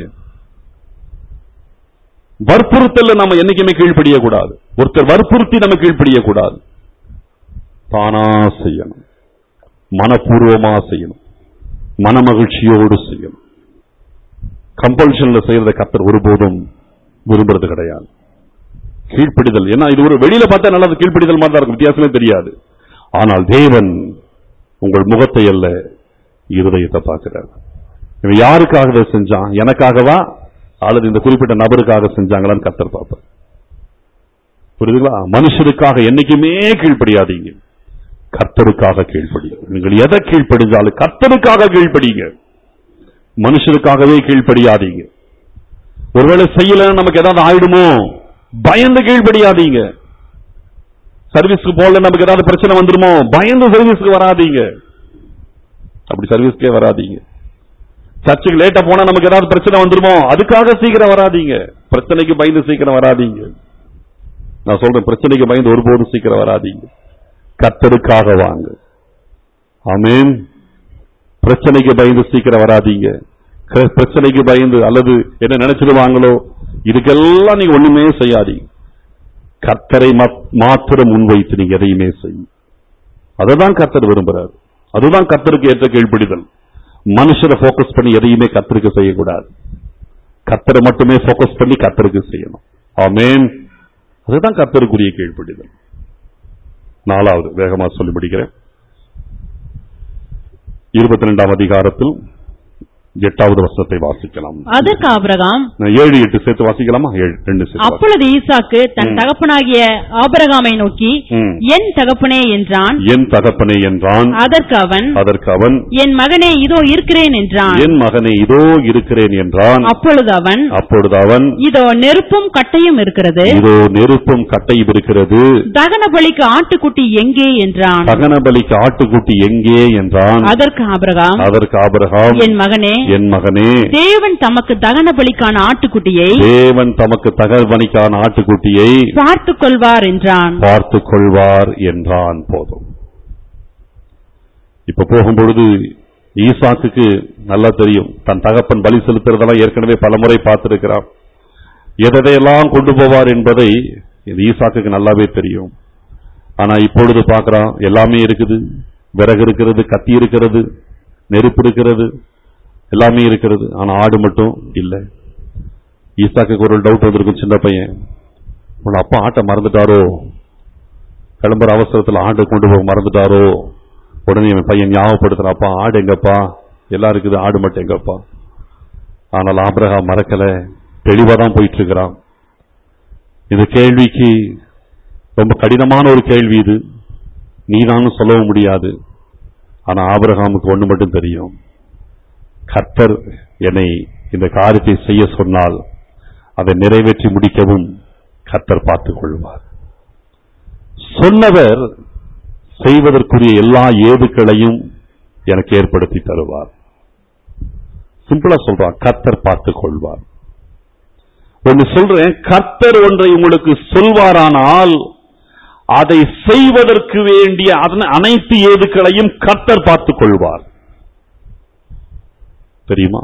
வற்புறுத்தல நம்ம என்னைக்குமே கீழ்ப்படியக்கூடாது. ஒருத்தர் வற்புறுத்தி நம்ம கீழ்ப்படியக்கூடாது. தானா செய்யணும், மனப்பூர்வமா செய்யணும், மன மகிழ்ச்சியோடு செய்யணும். கம்பல்ஷன்ல செய்யறத கர்த்தர் ஒருபோதும் விரும்புறது கிடையாது. கீழ்ப்படிதல், ஏன்னா இது ஒரு வெளியில பார்த்தா நல்லது, கீழ்ப்படிதல் மாதிரி தான் இருக்கும், வித்தியாசமே தெரியாது. ஆனால் தேவன் உங்கள் முகத்தை அல்ல, இருதயத்தை பார்க்கிறார். இவன் யாருக்காக செஞ்சான்? எனக்காகவா அல்லது இந்த குறிப்பிட்ட நபருக்காக செஞ்சாங்களான்னு கர்த்தர் பார்ப்பார். புரியுதுங்களா? மனுஷருக்காக என்னைக்குமே கீழ்ப்படியாதீங்க, கர்த்தருக்காக கீழ்ப்படிங்க. நீங்கள் எதை கீழ்ப்படிஞ்சாலும் கர்த்தருக்காக கீழ்ப்படிங்க, மனுஷருக்காகவே கீழ்ப்படியாதீங்க. ஒருவேளை செய்யலன்னு நமக்கு ஏதாவது ஆயிடுமோ பயந்து கீழ்ப்படியாதீங்க. சர்வீஸ்க்கு போல நமக்கு ஏதாவது பிரச்சனை வந்துருமோ பயந்து சர்வீஸ்க்கு வராதீங்க. அப்படி சர்வீஸ்க்கே வராதீங்க. சர்ச்சுக்கு லேட்டா போனா நமக்கு ஏதாவது பிரச்சனை வந்துருமோ அதுக்காக சீக்கிரம் வராதீங்க. பிரச்சனைக்கு பயந்து சீக்கிரம் வராதீங்க. நான் சொல்றேன், பிரச்சனைக்கு பயந்து ஒருபோதும் சீக்கிரம் வராதீங்க, கர்த்தருக்காக வாங்க. ஆமென். பிரச்சனைக்கு பயந்து சீக்கிரம் வராதீங்க. பிரச்சனைக்கு பயந்து அல்லது என்ன நினைச்சிடுவாங்களோ இதுக்கெல்லாம் நீங்க ஒண்ணுமே செய்யாதீங்க. கர்த்தரை மாத்திரம் முன்வைத்து நீங்க எதையுமே செய்யும். அதுதான் கர்த்தர் விரும்புறாரு. அதுதான் கர்த்தருக்கு ஏற்ற கீழ்ப்படிதல். மனுஷரை போக்கஸ் பண்ணி எதையுமே கர்த்தருக்கு செய்யக்கூடாது. கர்த்தரை மட்டுமே போக்கஸ் பண்ணி கர்த்தருக்கு செய்யணும். ஆமென். அதுதான் கர்த்தருக்குரிய கீழ்ப்படிதல். நாலாவது வேகமா சொல்லி முடிக்கிறேன். இருபத்தி ரெண்டாம் அதிகாரத்தில் எட்டாவது வசனத்தை வாசிக்கலாம். அதற்கு ஆபிரகாம், ஏழு எட்டு சேர்த்து வாசிக்கலாமா? ரெண்டு சேர்த்து. அப்பொழுது ஈசாக்கு தன் தகப்பனாகிய ஆபிரகாமை நோக்கி, என் தகப்பனே என்றான். என் தகப்பனே என்றான். அதற்கு அவன் அதற்கு அவன் என் மகனே இதோ இருக்கிறேன் என்றான். என் மகனே இதோ இருக்கிறேன் என்றான். அப்பொழுது அவன் அப்பொழுது அவன் இதோ நெருப்பும் கட்டையும் இருக்கிறது, இதோ நெருப்பும் கட்டையும் இருக்கிறது, தகன பலிக்கு ஆட்டுக்குட்டி எங்கே என்றான். தகன பலிக்கு ஆட்டுக்குட்டி எங்கே என்றான். அதற்கு ஆபிரகாம் அதற்கு ஆபிரகாம் என் மகனே என் மகனே தேவன் தமக்கு தகன பலிக்கான ஆட்டுக்குட்டியை தேவன் தமக்கு தகன பலிக்கான ஆட்டுக்குட்டியை பார்த்துக் கொள்வார் என்றான். பார்த்துக் கொள்வார் என்றான். போதும். இப்ப போகும்பொழுது ஈசாக்குக்கு நல்லா தெரியும், தன் தகப்பன் பலி செலுத்துறதெல்லாம் ஏற்கனவே பலமுறை பார்த்திருக்கிறான். எதையெல்லாம் கொண்டு போவார் என்பதை ஈசாக்குக்கு நல்லாவே தெரியும். ஆனா இப்பொழுது பார்க்கிறான், எல்லாமே இருக்குது, விறகு இருக்கிறது, கத்தி இருக்கிறது, நெருப்பு இருக்கிறது, எல்லாமே இருக்கிறது. ஆனா ஆடு மட்டும் இல்லை. ஈசாக்குக்கு ஒரு டவுட் வந்திருக்கும், சின்ன பையன், உன் அப்பா ஆட்டை மறந்துட்டாரோ, கிளம்புற அவசரத்தில் ஆட்டை கொண்டு போக மறந்துட்டாரோ. உடனே என் பையன் ஞாபகப்படுத்துறான், அப்பா ஆடு எங்கப்பா, எல்லாம் இருக்குது, ஆடு மட்டும் எங்கப்பா. ஆனால் ஆபிரகாம் மறக்கல, தெளிவா தான் போயிட்டு இருக்கிறான். இந்த கேள்விக்கு ரொம்ப கடினமான ஒரு கேள்வி இது, நீதான்னு சொல்லவும் முடியாது. ஆனா ஆபிரகாமுக்கு ஒண்ணு மட்டும் தெரியும், கர்த்தர் என்னை இந்த காரியத்தை செய்ய சொன்னால் அதை நிறைவேற்றி முடிக்கவும் கர்த்தர் பார்த்துக் கொள்வார். சொன்னவர் செய்வதற்குரிய எல்லா ஏதுக்களையும் எனக்கு ஏற்படுத்தி தருவார். சிம்பிளா சொல்றான், கர்த்தர் பார்த்துக் கொள்வார். ஒன்று சொல்றேன், கர்த்தர் ஒன்றை உங்களுக்கு சொல்வாரானால் அதை செய்வதற்கு வேண்டிய அனைத்து ஏதுக்களையும் கர்த்தர் பார்த்துக் கொள்வார். தெரியுமா?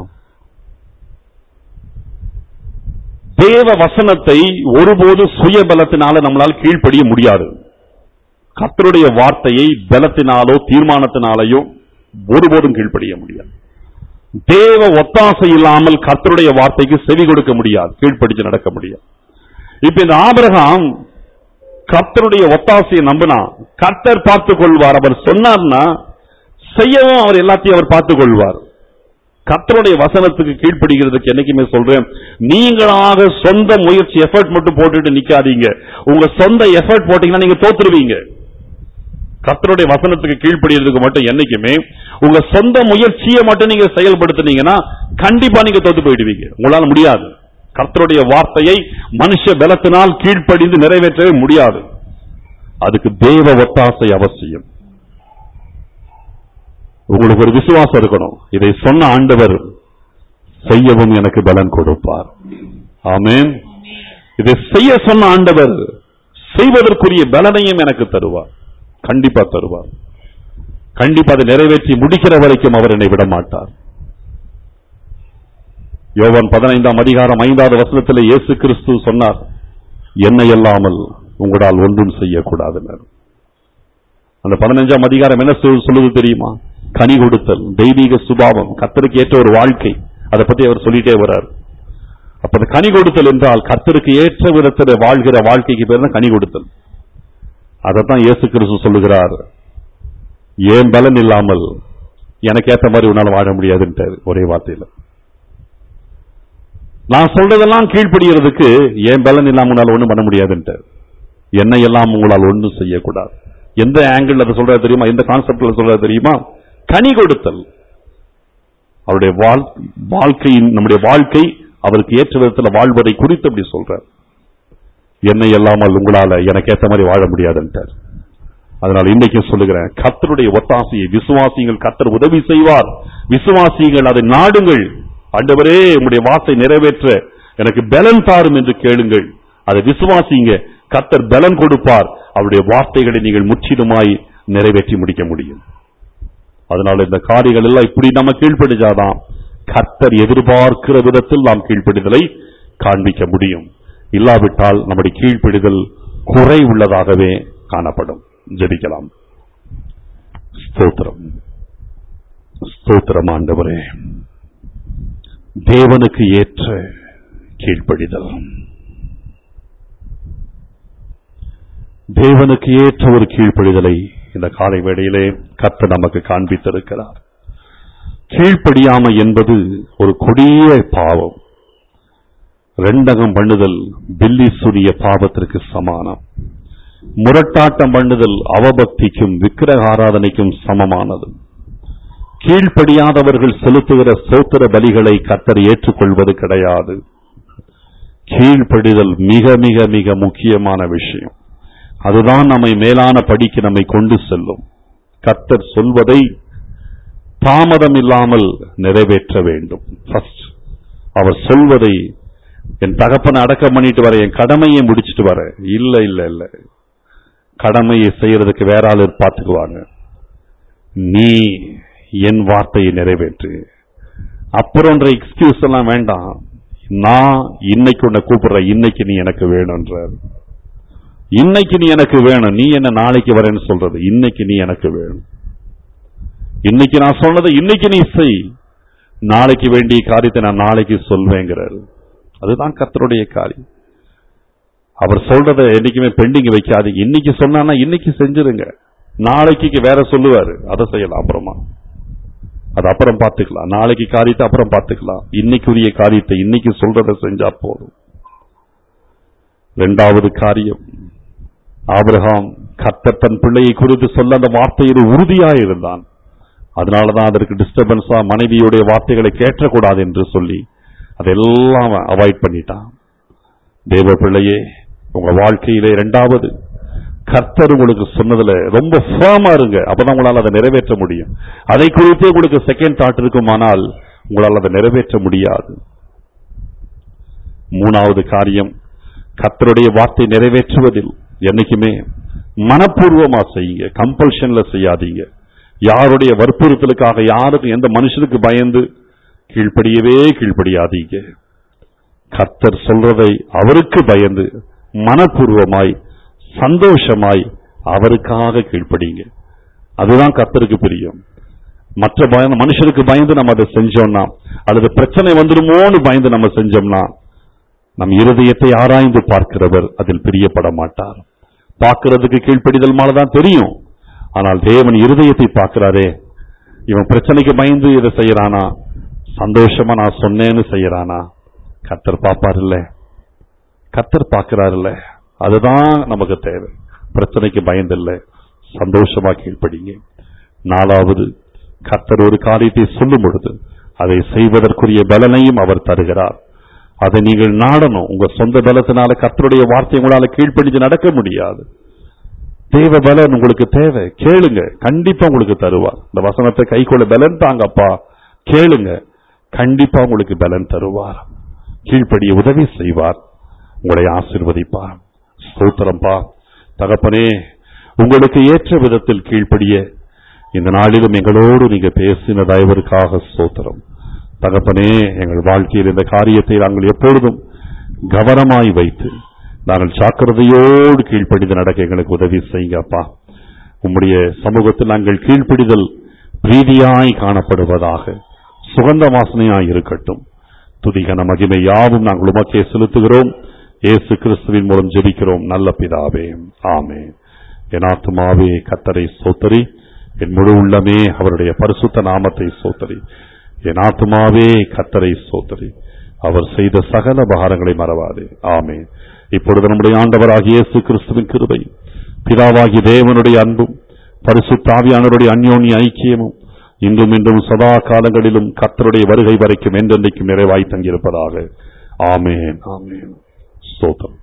தேவ வசனத்தை ஒருபோது சுய பலத்தினால நம்மளால் கீழ்ப்படிய முடியாது. கர்த்தருடைய வார்த்தையை பலத்தினாலோ தீர்மானத்தினாலேயோ ஒருபோதும் கீழ்ப்படிய முடியாது. தேவ ஒத்தாசை இல்லாமல் கர்த்தருடைய வார்த்தைக்கு செவி கொடுக்க முடியாது, கீழ்ப்படிச்சு நடக்க முடியாது. இப்ப இந்த ஆபிரகாம் கர்த்தருடைய ஒத்தாசையை நம்பினா கர்த்தர் பார்த்துக் கொள்வார். அவர் சொன்னார்னா செய்யவும் அவர் எல்லாத்தையும் அவர் பார்த்துக் கொள்வார். கர்த்தருடைய வசனத்துக்கு கீழ்ப்படுகிறதுக்கு என்னைக்குமே சொல்றேன், நீங்களாக சொந்த முயற்சி எஃபர்ட் மட்டும் போட்டுட்டு நிக்காதீங்க. உங்க சொந்த எஃபர்ட் போட்டீங்கன்னா நீங்க தோத்துருவீங்க. கர்த்தருடைய வசனத்துக்கு கீழ்ப்படுகிறதுக்கு மட்டும் என்னைக்குமே உங்க சொந்த முயற்சியை மட்டும் நீங்க செயல்படுத்தினீங்கன்னா கண்டிப்பா நீங்க தோத்து போயிடுவீங்க. உங்களால முடியாது. கர்த்தருடைய வார்த்தையை மனுஷ பலத்தினால் கீழ்ப்படிந்து நிறைவேற்றவே முடியாது. அதுக்கு தேவ ஒத்தாசை அவசியம். உங்களுக்கு ஒரு விசுவாசம் இருக்கணும், இதை சொன்ன ஆண்டவர் செய்யவும் எனக்கு பலன் கொடுப்பார். ஆமென். இதை செய்ய சொன்ன ஆண்டவர் செய்வதற்குரிய பலனையும் எனக்கு தருவார். கண்டிப்பா தருவார். கண்டிப்பா அதை நிறைவேற்றி முடிக்கிற வரைக்கும் அவர் என்னை விட மாட்டார். யோவான் பதினைந்தாம் அதிகாரம் ஐந்தாவது வசனத்தில் இயேசு கிறிஸ்து சொன்னார், என்னை அல்லாமல் உங்களால் ஒன்றும் செய்யக்கூடாது. அந்த பதினைஞ்சாம் அதிகாரம் என்ன சொல்லுது தெரியுமா? கனி கொடுத்தல், தெய்வீக சுபாவம், கர்த்தருக்கு ஏற்ற ஒரு வாழ்க்கை, அதை பத்தி அவர் சொல்லிட்டே வர்றார். அப்ப கனி கொடுத்தல் என்றால் கர்த்தருக்கு ஏற்ற விதத்தில் வாழ்கிற வாழ்க்கைக்கு பேர் தான் கனி கொடுத்தல். அதைத்தான் இயேசு கிறிஸ்து சொல்லுகிறார், ஏன் பலன் இல்லாமல் எனக்கு ஏற்ற மாதிரி உன்னால வாழ முடியாதுன்ட்டு ஒரே வார்த்தையில. நான் சொல்றதெல்லாம் கீழ்ப்படுகிறதுக்கு ஏன் பலன் இல்லாம உங்களால் ஒண்ணும் பண்ண முடியாதுன்ட்டு, என்னை எல்லாம் உங்களால் ஒண்ணும் செய்யக்கூடாது. எந்த ஆங்கிள் அதை சொல்றது தெரியுமா? எந்த கான்செப்ட்ல சொல்றது தெரியுமா? கனி கொடுத்தல். அவருடைய வாழ்க்கையின் நம்முடைய வாழ்க்கை அவருக்கு ஏற்ற விதத்தில் வாழ்வதை குறித்து அப்படி சொல்றார். என்னை இல்லாமல் உங்களால எனக்கு ஏற்ற மாதிரி வாழ முடியாதுன்ட்டார். அதனால இன்னைக்கு சொல்லுகிறேன், கர்த்தருடைய ஒத்தாசையை விசுவாசிகள், கர்த்தர் உதவி செய்வார். விசுவாசிகள் அதை நாடுங்கள். ஆண்டவரே உம்முடைய வார்த்தை நிறைவேற்ற எனக்கு பலன் தாரும் என்று கேளுங்கள். அதை விசுவாசிங்க, கர்த்தர் பலன் கொடுப்பார். அவருடைய வார்த்தைகளை நீங்கள் முற்றிலுமாய் நிறைவேற்றி முடிக்க முடியும். அதனால இந்த காரியங்கள் எல்லாம் இப்படி நம்ம கீழ்ப்படிஞ்சாதான் கர்த்தர் எதிர்பார்க்கிற விதத்தில் நாம் கீழ்ப்படிதலை காண்பிக்க முடியும். இல்லாவிட்டால் நம்முடைய கீழ்ப்படிதல் குறை உள்ளதாகவே காணப்படும். ஜெபிக்கலாம். ஸ்தோத்திரம், ஸ்தோத்திரம் ஆண்டவரே. தேவனுக்கு ஏற்ற கீழ்ப்படிதல், தேவனுக்கு ஏற்ற ஒரு கீழ்ப்படிதலை இந்த காலை வேளையிலே கர்த்தர் நமக்கு காண்பித்திருக்கிறார். கீழ்ப்படியாமை என்பது ஒரு கொடிய பாவம். ரெண்டகம் பண்ணுதல் பில்லி சுரிய பாவத்திற்கு சமானம். முரட்டாட்டம் பண்ணுதல் அவபக்திக்கும் விக்கிரக ஆராதனைக்கும் சமமானது. கீழ்ப்படியாதவர்கள் செலுத்துகிற ஸ்தோத்திர பலிகளை கர்த்தர் ஏற்றுக்கொள்வது கிடையாது. கீழ்ப்படிதல் மிக மிக மிக முக்கியமான விஷயம். அதுதான் நம்மை மேலான படிக்கு நம்மை கொண்டு செல்லும். கர்த்தர் சொல்வதை தாமதம் இல்லாமல் நிறைவேற்ற வேண்டும். ஃபர்ஸ்ட் அவர் சொல்வதை, என் தகப்பனை அடக்கம் பண்ணிட்டு வர, என் கடமையை முடிச்சிட்டு வர, இல்ல இல்ல இல்ல கடமையை செய்யறதுக்கு வேற ஆள் பார்த்துக்குவாங்க. நீ என் வார்த்தையை நிறைவேற்று. அப்புறம் எக்ஸ்கியூஸ் எல்லாம் வேண்டாம். நான் இன்னைக்கு உன்னை கூப்பிடுற, இன்னைக்கு நீ எனக்கு வேணும்ன்றார். இன்னைக்கு நீ எனக்கு வேணும். நீ என்ன நாளைக்கு வரேன்னு சொல்றது? இன்னைக்கு நீ எனக்கு வேணும். இன்னைக்கு நான் சொன்னதை இன்னைக்கு நீ செய். நாளைக்கு வேண்டிய காரியத்தை நான் நாளைக்கு சொல்வேங்கிறார். அதுதான் கர்த்தருடைய காரியம். அவர் சொல்றதை என்னைக்குமே பெண்டிங் வைக்காதீங்க. இன்னைக்கு சொன்னா இன்னைக்கு செஞ்சிருங்க. நாளைக்கு வேற சொல்லுவாரு, அதை செய்யலாம், அப்புறமா அது அப்புறம் பார்த்துக்கலாம். நாளைக்கு காரியத்தை அப்புறம் பார்த்துக்கலாம். இன்னைக்குரிய காரியத்தை இன்னைக்கு சொல்றதை செஞ்சா போதும். இரண்டாவது காரியம், ஆபிரகாம் கர்த்தர் தன் பிள்ளையை குறித்து சொல்ல அந்த வார்த்தையில் உறுதியாய் இருந்தான். அதனாலதான் அதற்கு டிஸ்டர்பன்ஸா மனைவியுடைய வார்த்தைகளை கேட்கக்கூடாது என்று சொல்லி அதெல்லாம் அவாய்ட் பண்ணிட்டான். தேவ பிள்ளையே, உங்க வாழ்க்கையிலே இரண்டாவது, கர்த்தர் உங்களுக்கு சொன்னதுல ரொம்ப ஃபர்மா இருங்க. அப்பதான் உங்களால் அதை நிறைவேற்ற முடியும். அதை குறித்தே உங்களுக்கு செகண்ட் தாட் இருக்குமானால் உங்களால் அதை நிறைவேற்ற முடியாது. மூணாவது காரியம், கர்த்தருடைய வார்த்தை நிறைவேற்றுவதில் என்னைக்குமே மனப்பூர்வமா செய்யுங்க. கம்பல்ஷன்ல செய்யாதீங்க. யாருடைய வற்புறுத்தலுக்காக, யாருக்கு, எந்த மனுஷனுக்கு பயந்து கீழ்ப்படியவே கீழ்ப்படியாதீங்க. கர்த்தர் சொல்றதை அவருக்கு பயந்து மனப்பூர்வமாய் சந்தோஷமாய் அவருக்காக கீழ்ப்படிங்க. அதுதான் கர்த்தருக்கு பிரியம். மற்ற பய மனுஷனுக்கு பயந்து நம்ம அதை செஞ்சோம்னா, அல்லது பிரச்சனை வந்துடுமோன்னு பயந்து நம்ம செஞ்சோம்னா, நம் இருதயத்தை ஆராய்ந்து பார்க்கிறவர் அதில் பிரியப்பட மாட்டார். பார்க்கிறதுக்கு கீழ்ப்படிதல் மேலதான் தெரியும். ஆனால் தேவன் இருதயத்தை பார்க்கிறாரே. இவன் பிரச்சனைக்கு பயந்து இதை செய்யறானா, சந்தோஷமா நான் சொன்னேன்னு செய்யறானா? கர்த்தர் பார்ப்பார் இல்ல, கர்த்தர் பார்க்கிறார் இல்ல. அதுதான் நமக்கு தேவை. பிரச்சனைக்கு பயந்து இல்ல, சந்தோஷமா கீழ்ப்படிங்க. நாலாவது, கர்த்தர் ஒரு காரியத்தை சொல்லும் பொழுது அதை செய்வதற்குரிய பலனையும் அவர் தருகிறார். அதை நீங்கள் நாடணும். உங்க சொந்த பலத்தினால கர்த்தருடைய வார்த்தை உங்களால கீழ்ப்படிஞ்சு நடக்க முடியாது. தேவ பலன் உங்களுக்கு தேவை. கேளுங்க, கண்டிப்பா உங்களுக்கு தருவார். இந்த வசனத்தை கைக்கொள்ள பலன் தாங்கப்பா, கேளுங்க, கண்டிப்பா உங்களுக்கு பலன் தருவார். கீழ்ப்படிய உதவி செய்வார், உங்களை ஆசீர்வதிப்பார். ஸ்தோத்திரம்பா. தகப்பனே, உங்களுக்கு ஏற்ற விதத்தில் கீழ்ப்படிய இந்த நாளிலும் எங்களோடு நீங்க பேசின தயவிற்காக ஸ்தோத்திரம். தகப்பனே, எங்கள் வாழ்க்கையில் இந்த காரியத்தை நாங்கள் எப்பொழுதும் கவனமாய் வைத்து நாங்கள் ஜாக்கிரதையோடு கீழ்ப்படிந்து நடக்க எங்களுக்கு உதவி செய்யுங்கப்பா. உம்முடைய சமூகத்தில் நாங்கள் கீழ்ப்படிதல் பிரீதியாய் காணப்படுவதாக, சுகந்த வாசனையாய் இருக்கட்டும். துதிகன மகிமை யாவும் நாங்கள் உமக்கே செலுத்துகிறோம். இயேசு கிறிஸ்துவின் மூலம் ஜெபிக்கிறோம் நல்ல பிதாவே, ஆமென். என் ஆத்துமாவே கர்த்தரை ஸ்தோத்திரி, என் முழு உள்ளமே அவருடைய பரிசுத்த நாமத்தை ஸ்தோத்திரி. என் ஆத்துமாவே கர்த்தரை ஸ்தோத்திரி, அவர் செய்த சகல உபகாரங்களை மறவாதே. ஆமென். இப்பொழுது நம்முடைய ஆண்டவராகிய இயேசு கிறிஸ்துவின் கிருபை, பிதாவாகிய தேவனுடைய அன்பும் பரிசுத்த ஆவியானவருடைய அந்யோன்ய ஐக்கியமும் இன்றும் இன்றும் சதா காலங்களிலும் கர்த்தருடைய வருகை வரைக்கும் என்றென்றைக்கும் நிறைவாய் தங்கியிருப்பதாக. ஆமென், ஆமென். ஸ்தோத்திரம்.